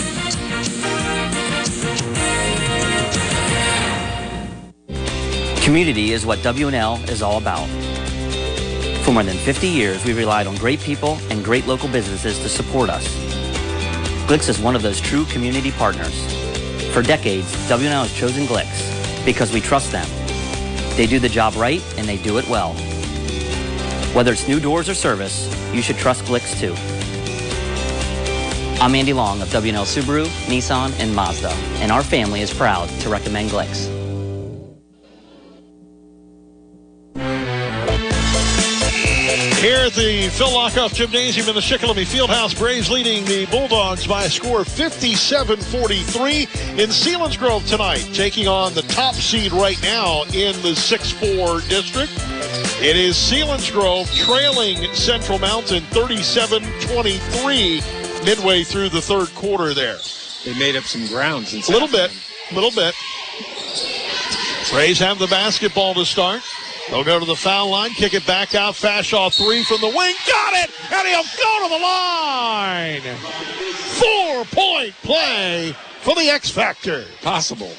Community is what W N L is all about. For more than fifty years, we've relied on great people and great local businesses to support us. Glicks is one of those true community partners. For decades, W N L has chosen Glicks because we trust them. They do the job right, and they do it well. Whether it's new doors or service, you should trust Glicks too. I'm Andy Long of W N L Subaru, Nissan, and Mazda, and our family is proud to recommend Glicks. Here at the Phil Lockoff Gymnasium in the Shikellamy Fieldhouse, Braves leading the Bulldogs by a score of fifty-seven forty-three in Selinsgrove tonight, taking on the top seed right now in the six four district. It is Selinsgrove trailing Central Mountain thirty-seven twenty-three midway through the third quarter there. They made up some ground since a little bit, a little bit. Braves have the basketball to start. They'll go to the foul line, kick it back out. Fashaw three from the wing. Got it! And he'll go to the line. Four-point play for the X Factor. Possible.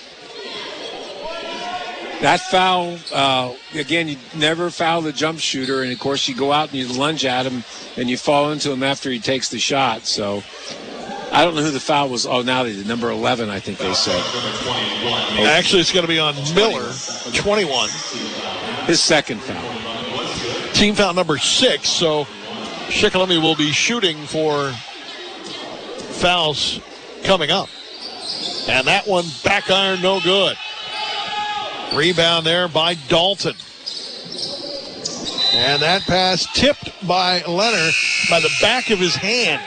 That foul, uh, again, you never foul the jump shooter. And, of course, you go out and you lunge at him and you fall into him after he takes the shot. So I don't know who the foul was. Oh, now they did. Number eleven, I think they said. Actually, it's going to be on Miller, twenty-one. His second foul. Team foul number six, so Shikellamy will be shooting for fouls coming up. And that one, back iron, no good. Rebound there by Dalton. And that pass tipped by Leonard by the back of his hand.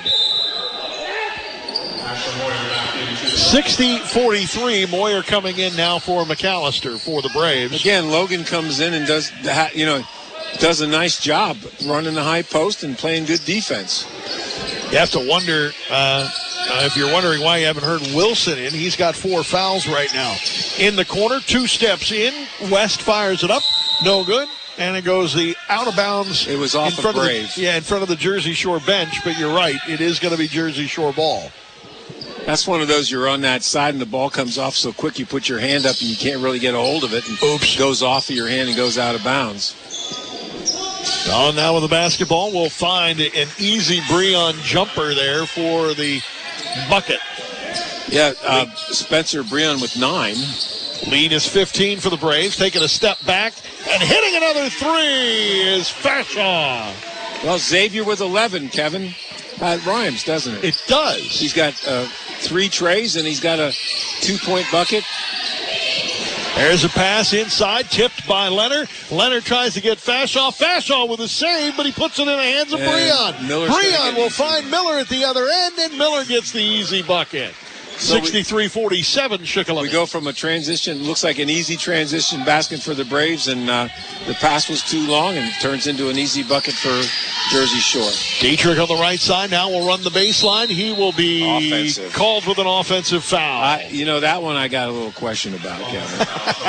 sixty forty-three, Moyer coming in now for McAllister for the Braves. Again, Logan comes in and does, you know, does a nice job running the high post and playing good defense. You have to wonder, uh, uh, if you're wondering why you haven't heard Wilson in, he's got four fouls right now. In the corner, two steps in, West fires it up, no good, and it goes the out of bounds. It was off in front of of Braves. the, yeah, in front of the Jersey Shore bench, but you're right, it is going to be Jersey Shore ball. That's one of those, you're on that side and the ball comes off so quick you put your hand up and you can't really get a hold of it. And oops, goes off of your hand and goes out of bounds. On now with the basketball, we'll find an easy Breon jumper there for the bucket. Yeah, uh, Spencer Breon with nine. Lead is fifteen for the Braves. Taking a step back and hitting another three is Fashaw. Well, Xavier with eleven, Kevin. Uh, it rhymes, doesn't it? It does. He's got uh, three trays, and he's got a two-point bucket. There's a pass inside, tipped by Leonard. Leonard tries to get Fashaw. Fashaw with a save, but he puts it in the hands of And Breon. Miller's Breon will find Miller at the other end, and Miller gets the easy bucket. sixty-three forty-seven, Shikellamy. We go from a transition, looks like an easy transition basket for the Braves, and uh, the pass was too long and turns into an easy bucket for Jersey Shore. Dietrich on the right side now will run the baseline. He will be Offensive. called with an offensive foul. I, you know, that one I got a little question about, Kevin.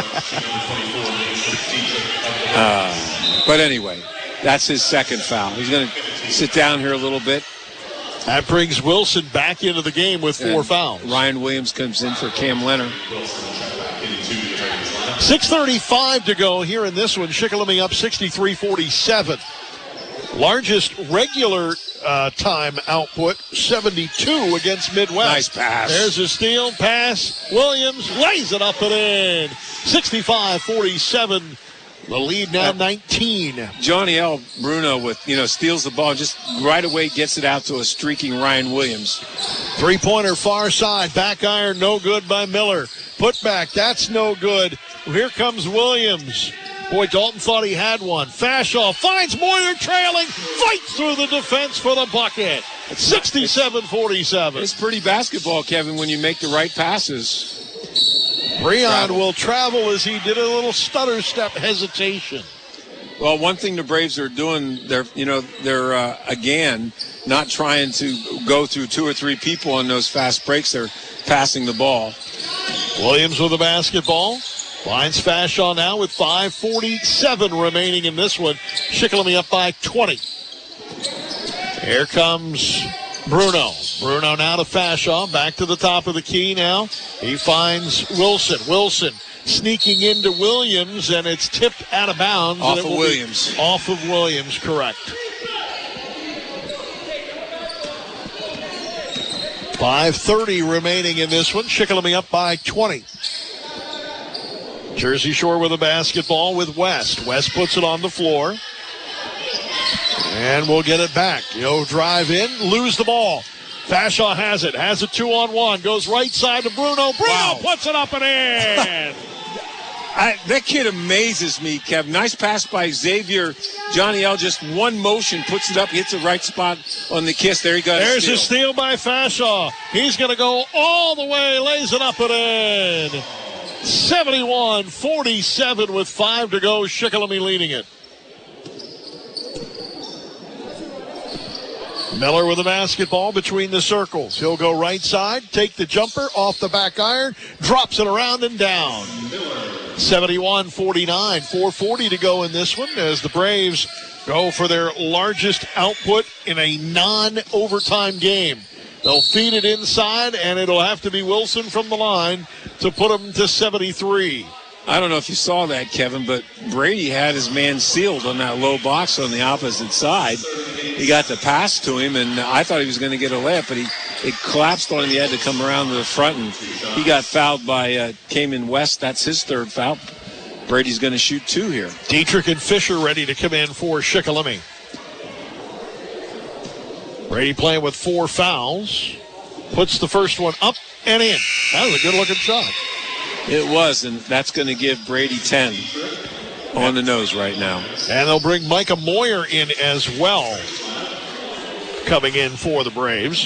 uh, but anyway, that's his second foul. He's going to sit down here a little bit. That brings Wilson back into the game with four and fouls. Ryan Williams comes in for Cam Leonard. six thirty-five to go here in this one. Shikellamy up sixty-three forty-seven. Largest regular uh, time output, seventy-two against Midwest. Nice pass. There's a steal, pass. Williams lays it up and in. sixty-five forty-seven. The lead now uh, nineteen. Johnny L. Bruno with, you know, steals the ball, just right away gets it out to a streaking Ryan Williams. Three-pointer far side, back iron, no good by Miller. Put back, that's no good. Here comes Williams. Boy, Dalton thought he had one. Fashaw finds Moyer trailing, fights through the defense for the bucket. sixty-seven forty-seven. It's pretty basketball, Kevin, when you make the right passes. Breon Travel. will travel as he did a little stutter step hesitation. Well, one thing the Braves are doing, they're, you know, they're, uh, again, not trying to go through two or three people on those fast breaks. They're passing the ball. Williams with the basketball. Finds Fashaw now with five forty-seven remaining in this one. Shikellamy up by twenty. Here comes Bruno. Bruno now to Fashaw. Back to the top of the key now. He finds Wilson. Wilson sneaking into Williams, and it's tipped out of bounds. Off and it of will Williams. be Off of Williams, correct. five thirty remaining in this one. Shikellamy up by twenty. Jersey Shore with a basketball with West. West puts it on the floor. And we'll get it back. Yo, drive in, lose the ball. Fashaw has it, has a two-on-one, goes right side to Bruno. Bruno wow. puts it up and in. I, that kid amazes me, Kev. Nice pass by Xavier. Johnny L. just one motion, puts it up, hits the right spot on the kiss. There he goes. There's steal. a steal by Fashaw. He's going to go all the way, lays it up and in. seventy-one forty-seven with five to go. Shikellamy leading it. Miller with the basketball between the circles. He'll go right side, take the jumper off the back iron, drops it around and down. seventy-one forty-nine, four forty to go in this one as the Braves go for their largest output in a non-overtime game. They'll feed it inside, and it'll have to be Wilson from the line to put them to seventy-three. I don't know if you saw that, Kevin, but Brady had his man sealed on that low box on the opposite side. He got the pass to him, and I thought he was going to get a layup, but he it collapsed on him. He had to come around to the front, and he got fouled by uh, Kamen West. That's his third foul. Brady's going to shoot two here. Dietrich and Fisher ready to come in for Shikellamy. Brady playing with four fouls. Puts the first one up and in. That was a good-looking shot. It was, and that's going to give Brady ten on the nose right now. And they'll bring Micah Moyer in as well, coming in for the Braves.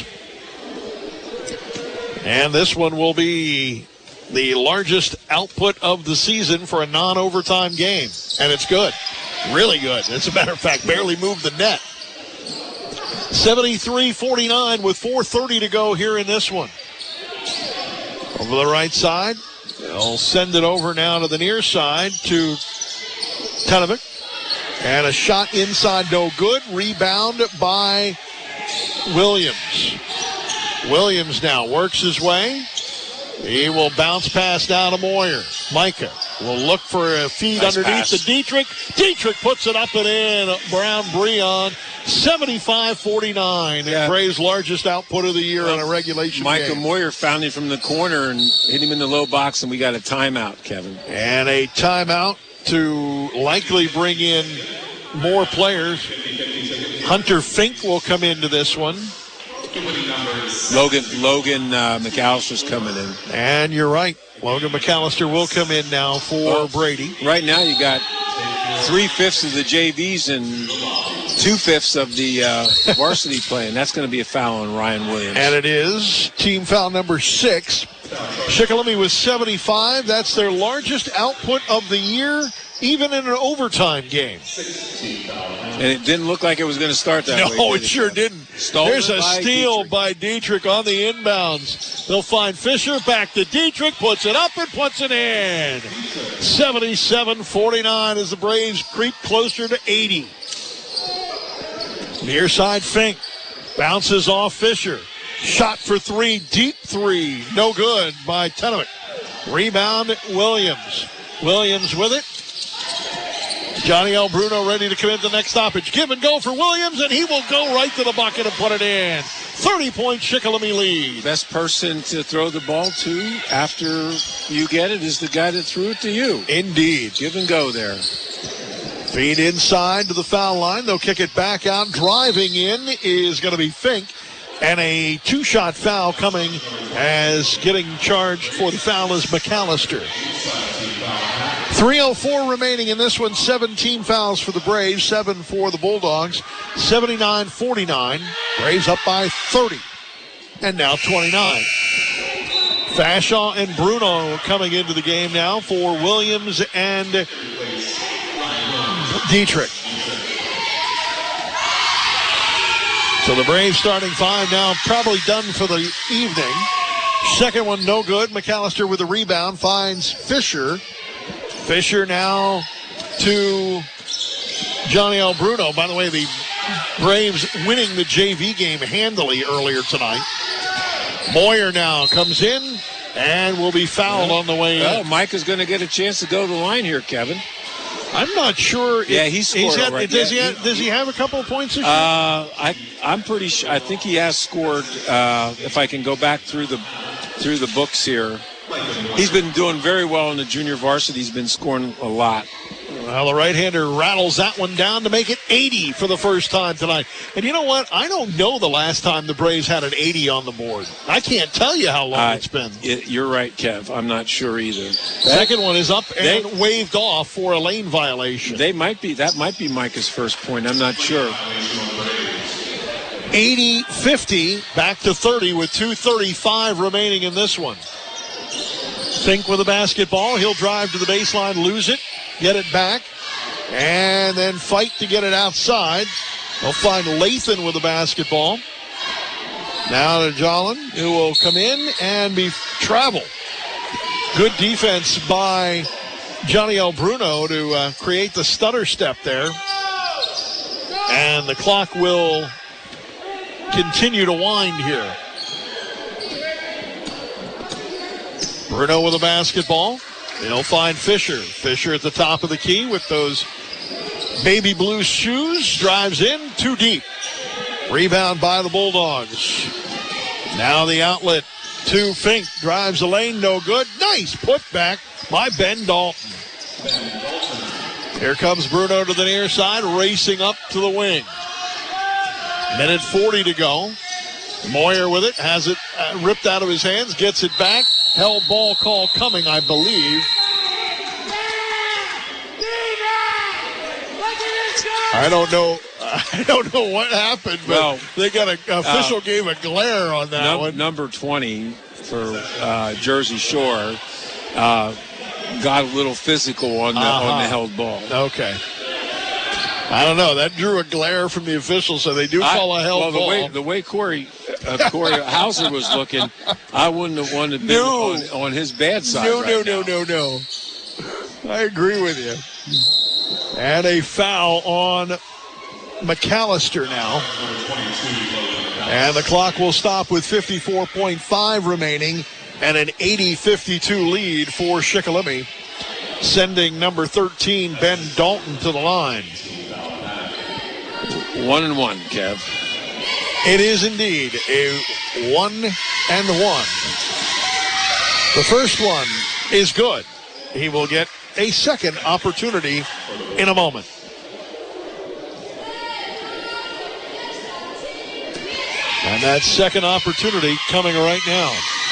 And this one will be the largest output of the season for a non-overtime game. And it's good. Really good. As a matter of fact, barely moved the net. seventy-three forty-nine with four thirty to go here in this one. Over the right side. They'll send it over now to the near side to Tenovic. And a shot inside, no good. Rebound by Williams. Williams now works his way. He will bounce pass down to Moyer. Micah will look for a feed nice underneath to Dietrich. Dietrich puts it up and in. Brown Breon, seventy-five forty-nine. Yeah. Braves' largest output of the year well, in a regulation Micah game. Moyer found him from the corner and hit him in the low box, and we got a timeout, Kevin. And a timeout to likely bring in more players. Hunter Fink will come into this one. Logan Logan uh, McAllister's coming in. And you're right. Logan McAllister will come in now for well, Brady. Right now you got three-fifths of the J Vs and two-fifths of the uh, varsity play, and that's going to be a foul on Ryan Williams. And it is team foul number six. Shikellamy was seventy-five. That's their largest output of the year, even in an overtime game. And it didn't look like it was going to start that no, way. No, it sure didn't. Stolen There's a by steal Dietrich. by Dietrich on the inbounds. They'll find Fisher, back to Dietrich, puts it up and puts it in. seventy-seven forty-nine as the Braves creep closer to eighty. Near side Fink bounces off Fisher. Shot for three, deep three, no good by Tenovic. Rebound Williams. Williams with it. Johnny L. Bruno ready to commit the next stoppage. Give and go for Williams, and he will go right to the bucket and put it in. thirty-point Shikellamy lead. Best person to throw the ball to after you get it is the guy that threw it to you. Indeed. Give and go there. Feed inside to the foul line. They'll kick it back out. Driving in is going to be Fink. And a two-shot foul coming as getting charged for the foul is McAllister. three oh four remaining in this one. seventeen fouls for the Braves, seven for the Bulldogs. seventy-nine forty-nine. Braves up by thirty. And now twenty-nine. Fashaw and Bruno coming into the game now for Williams and Dietrich. So the Braves starting five now probably done for the evening. Second one no good. McAllister with a rebound finds Fisher. Fisher now to Johnny L. Bruno. By the way, the Braves winning the J V game handily earlier tonight. Moyer now comes in and will be fouled well, on the way well, in. Mike is going to get a chance to go to the line here, Kevin. I'm not sure. Yeah, if, he scored he's had, already. Does, Yeah, he, have, does he have a couple of points this year? Uh, I I'm pretty sure. I think he has scored. Uh, if I can go back through the through the books here, he's been doing very well in the junior varsity. He's been scoring a lot. Well, the right-hander rattles that one down to make it eighty for the first time tonight. And you know what? I don't know the last time the Braves had an eighty on the board. I can't tell you how long Uh, it's been. It, you're right, Kev. I'm not sure either. Second one is up and They- waved off for a lane violation. They might be. That might be Micah's first point. I'm not sure. eighty fifty, back to thirty with two thirty-five remaining in this one. Fink with the basketball. He'll drive to the baseline, lose it, get it back, and then fight to get it outside. They'll find Lathan with the basketball. Now to Jolin, who will come in and be travel. Good defense by Johnny El Bruno to uh, create the stutter step there. And the clock will continue to wind here. Bruno with the basketball. They'll find Fisher. Fisher at the top of the key with those baby blue shoes. Drives in, too deep. Rebound by the Bulldogs. Now the outlet to Fink. Drives the lane, no good. Nice put back by Ben Dalton. Here comes Bruno to the near side, racing up to the wing. Minute forty to go. Moyer with it, has it uh, ripped out of his hands, gets it back. Held ball call coming, I believe. I don't know. I don't know what happened, but Well, they got an official uh, gave a glare on that Num- one. Number twenty for uh, Jersey Shore uh, got a little physical on the Uh-huh. on the held ball. Okay. I don't know. That drew a glare from the officials, so they do call I, a held well, the ball. way the way Corey uh, Corey Hauser was looking, I wouldn't have wanted to be No. on, on his bad side. No, right no, now. no, no, no. I agree with you. And a foul on McAllister now. And the clock will stop with fifty-four point five remaining and an eighty fifty-two lead for Shikellamy, sending number thirteen, Ben Dalton, to the line. One and one, Kev. It is indeed a one and one. The first one is good. He will get a second opportunity in a moment. And that second opportunity coming right now.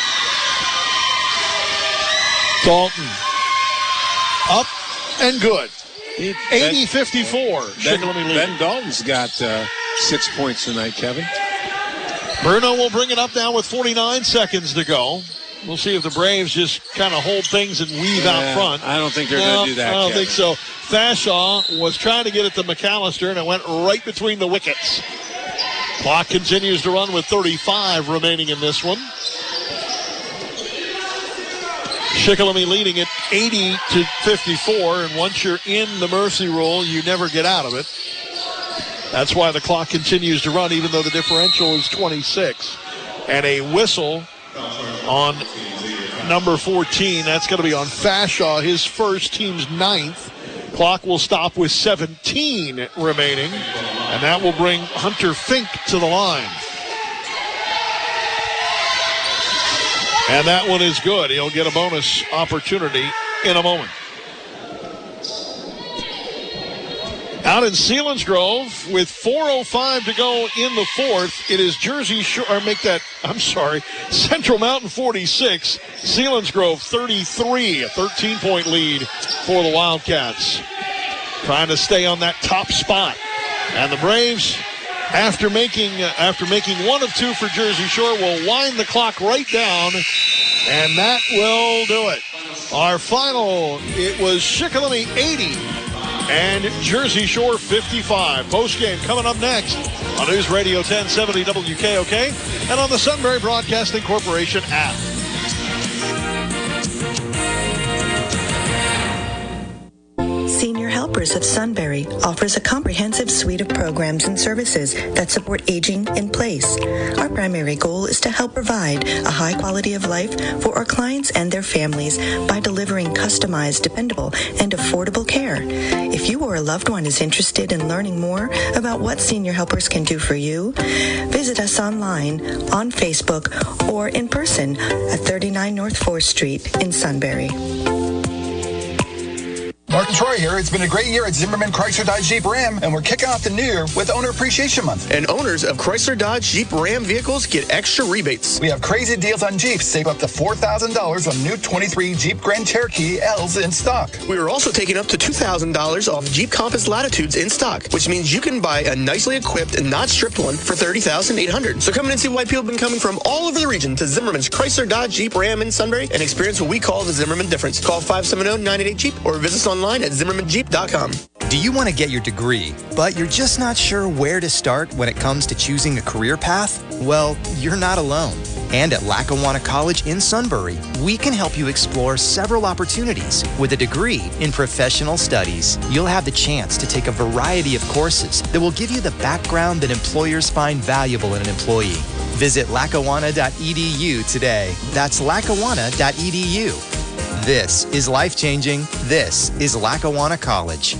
Dalton up and good. eighty fifty-four. Ben, Shikellamy lead. Ben Dalton's got uh, six points tonight, Kevin. Bruno will bring it up now with forty-nine seconds to go. We'll see if the Braves just kind of hold things and weave Yeah, out front. I don't think they're No, going to do that, I don't Kevin. think so. Fashaw was trying to get it to McAllister, and it went right between the wickets. Clock continues to run with thirty-five remaining in this one. Shikellamy leading it eighty to fifty-four, and once you're in the mercy rule, you never get out of it. That's why the clock continues to run, even though the differential is twenty-six. And a whistle on number fourteen. That's going to be on Fashaw, his first, team's ninth. Clock will stop with seventeen remaining, and that will bring Hunter Fink to the line. And that one is good. He'll get a bonus opportunity in a moment. Out in Selinsgrove with four oh five to go in the fourth, it is Jersey Shore, or make that, I'm sorry, Central Mountain forty-six, Selinsgrove thirty-three, a thirteen-point lead for the Wildcats. Trying to stay on that top spot. And the Braves, after making uh, after making one of two for Jersey Shore, will wind the clock right down, and that will do it. Our final, it was Shikellamy eighty and Jersey Shore fifty-five. Postgame coming up next on News Radio ten seventy W K O K and on the Sunbury Broadcasting Corporation app. Senior Health Helpers of Sunbury offers a comprehensive suite of programs and services that support aging in place. Our primary goal is to help provide a high quality of life for our clients and their families by delivering customized, dependable, and affordable care. If you or a loved one is interested in learning more about what Senior Helpers can do for you, visit us online, on Facebook, or in person at thirty-nine North fourth Street in Sunbury. Mark and Troy here. It's been a great year at Zimmerman Chrysler Dodge Jeep Ram, and we're kicking off the new year with Owner Appreciation Month. And owners of Chrysler Dodge Jeep Ram vehicles get extra rebates. We have crazy deals on Jeeps. Save up to four thousand dollars on new twenty-three Jeep Grand Cherokee L's in stock. We are also taking up to two thousand dollars off Jeep Compass Latitudes in stock, which means you can buy a nicely equipped and not stripped one for thirty thousand eight hundred dollars. So come in and see why people have been coming from all over the region to Zimmerman's Chrysler Dodge Jeep Ram in Sunbury and experience what we call the Zimmerman difference. Call five seven zero, nine eight eight, Jeep or visit us online at zimmerman jeep dot com. Do you want to get your degree, but you're just not sure where to start when it comes to choosing a career path? Well, you're not alone. And at Lackawanna College in Sunbury, we can help you explore several opportunities. With a degree in professional studies, you'll have the chance to take a variety of courses that will give you the background that employers find valuable in an employee. Visit lackawanna dot e d u today. That's lackawanna dot e d u. This is life-changing. This is Lackawanna College.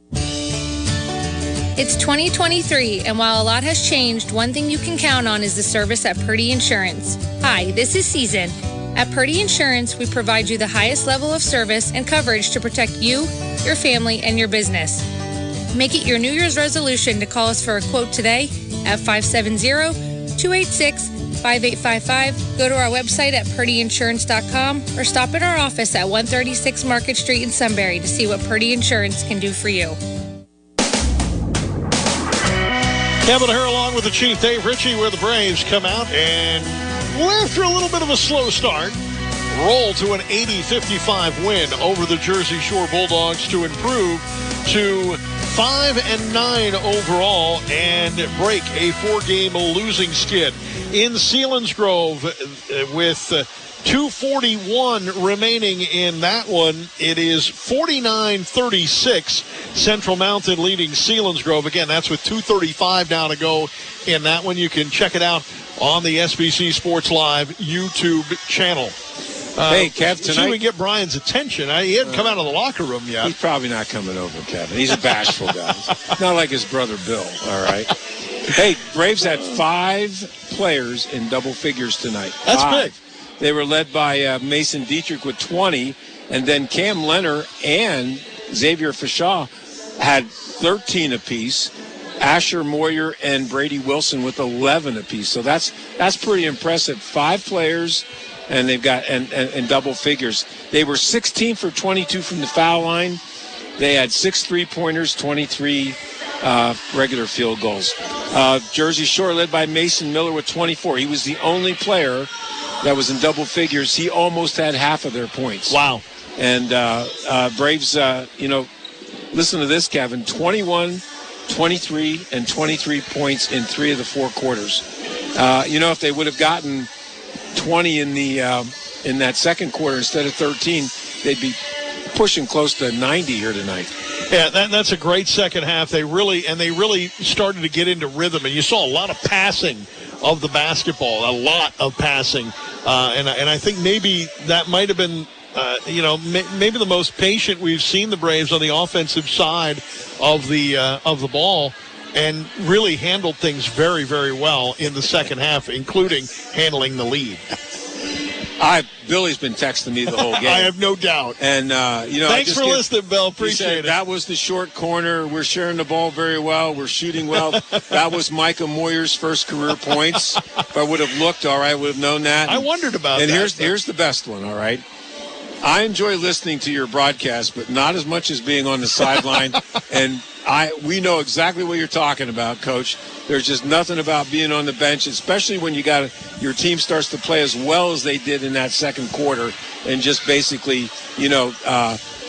It's twenty twenty-three, and while a lot has changed, one thing you can count on is the service at Purdy Insurance. Hi, this is Season. At Purdy Insurance, we provide you the highest level of service and coverage to protect you, your family, and your business. Make it your New Year's resolution to call us for a quote today at five seven zero, two eight six, five eight five five. Go to our website at purdy insurance dot com or stop in our office at one thirty-six Market Street in Sunbury to see what Purdy Insurance can do for you. Kevin Herr along with the Chief Dave Ritchie, where the Braves come out and, well, after a little bit of a slow start, roll to an eighty fifty-five win over the Jersey Shore Bulldogs to improve to five and nine overall and break a four-game losing skid. In Selinsgrove, with uh, two forty-one remaining in that one, it is forty-nine thirty-six. Central Mountain leading Selinsgrove. Again, that's with two thirty-five now to go in that one. You can check it out on the S B C Sports Live YouTube channel. Uh, hey, Kev, tonight... See if we can get Brian's attention. I, he hadn't come out of the locker room yet. He's probably not coming over, Kevin. He's a bashful guy. Not like his brother Bill, all right? Hey, Braves had five players in double figures tonight. That's five. big. They were led by uh, Mason Dietrich with twenty, and then Cam Leonard and Xavier Fashaw had thirteen apiece. Asher Moyer and Brady Wilson with eleven apiece. So that's that's pretty impressive. Five players, and they've got and, and, and double figures. They were sixteen for twenty-two from the foul line. They had six three-pointers, twenty-three uh, regular field goals. Uh, Jersey Shore led by Mason Miller with twenty-four. He was the only player that was in double figures. He almost had half of their points. Wow. And uh, uh, Braves, uh, you know, listen to this, Kevin, twenty-one, twenty-three, and twenty-three points in three of the four quarters. Uh, you know, if they would have gotten twenty in the uh, in that second quarter instead of thirteen, they'd be pushing close to ninety here tonight. Yeah, that, that's a great second half. They really and they really started to get into rhythm, and you saw a lot of passing of the basketball, a lot of passing, uh, and and I think maybe that might have been. Uh, you know, may, maybe the most patient we've seen the Braves on the offensive side of the uh, of the ball, and really handled things very, very well in the second half, including handling the lead. I Billy's been texting me the whole game. I have no doubt. And uh, you know, thanks I just for get, listening, Bill. Appreciate said, it. That was the short corner. We're sharing the ball very well. We're shooting well. That was Micah Moyer's first career points. If I would have looked, all right, I would have known that. I wondered about and that. And here's but... here's the best one. All right. I enjoy listening to your broadcast, but not as much as being on the sideline. And I we know exactly what you're talking about, Coach. There's just nothing about being on the bench, especially when you got your team starts to play as well as they did in that second quarter, and just basically, you know, uh,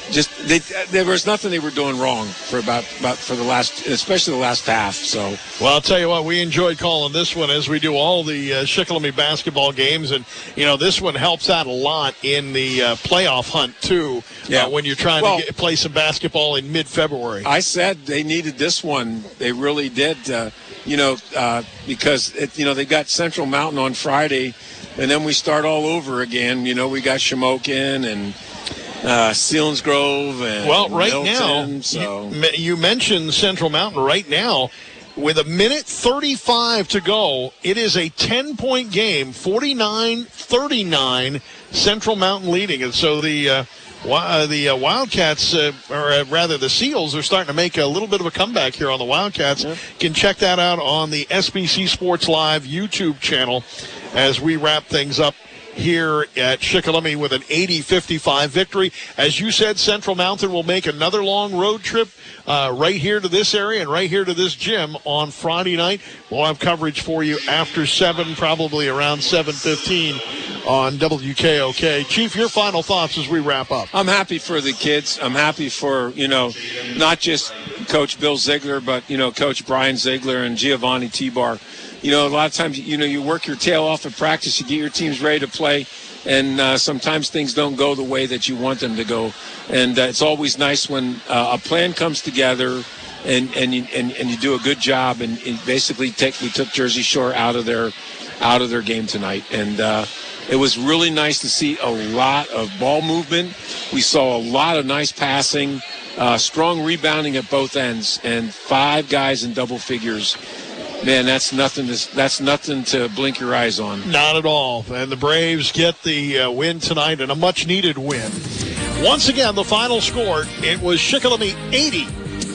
just they, there was nothing they were doing wrong for about, about for the last, especially the last half. So, well, I'll tell you what, we enjoyed calling this one as we do all the uh, Shikellamy basketball games, and you know this one helps out a lot in the uh, playoff hunt too. Yeah. Uh, when you're trying well, to get, play some basketball in mid-February. I said they needed this one. They really did. Uh, you know, uh, because it, you know they got Central Mountain on Friday, and then we start all over again. You know, we got Shamokin and uh, Selinsgrove and well, right Milton, now, so. you, you mentioned Central Mountain. Right now, with a minute thirty-five to go, it is a ten-point game, forty-nine thirty-nine, Central Mountain leading. And so the uh, uh, the uh, Wildcats, uh, or uh, rather the Seals, are starting to make a little bit of a comeback here on the Wildcats. Yeah. You can check that out on the S B C Sports Live YouTube channel as we wrap things up here at Shikellamy with an eighty fifty-five victory. As you said, Central Mountain will make another long road trip uh, right here to this area and right here to this gym on Friday night. We'll have coverage for you after seven, probably around seven fifteen on W K O K. Chief, your final thoughts as we wrap up. I'm happy for the kids. I'm happy for, you know, not just Coach Bill Ziegler, but, you know, Coach Brian Ziegler and Giovanni T-Bar. You know, a lot of times, you know, you work your tail off at practice, you get your teams ready to play, and uh, sometimes things don't go the way that you want them to go. And uh, it's always nice when uh, a plan comes together and and you, and, and you do a good job. And, and basically, take we took Jersey Shore out of their out of their game tonight, and uh, it was really nice to see a lot of ball movement. We saw a lot of nice passing, uh, strong rebounding at both ends, and five guys in double figures. Man, that's nothing to, that's nothing to blink your eyes on. Not at all. And the Braves get the uh, win tonight, and a much-needed win. Once again, the final score, it was Shikellamy eighty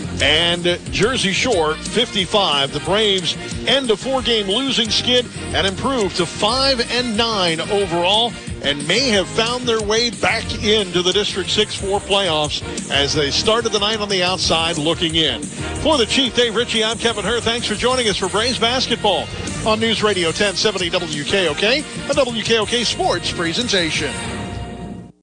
and Jersey Shore fifty-five. The Braves end a four-game losing skid and improve to five and nine overall, and may have found their way back into the District six four playoffs as they started the night on the outside looking in. For the Chief, Dave Ritchie, I'm Kevin Herr. Thanks for joining us for Braves basketball on News Radio ten seventy W K O K, a W K O K sports presentation.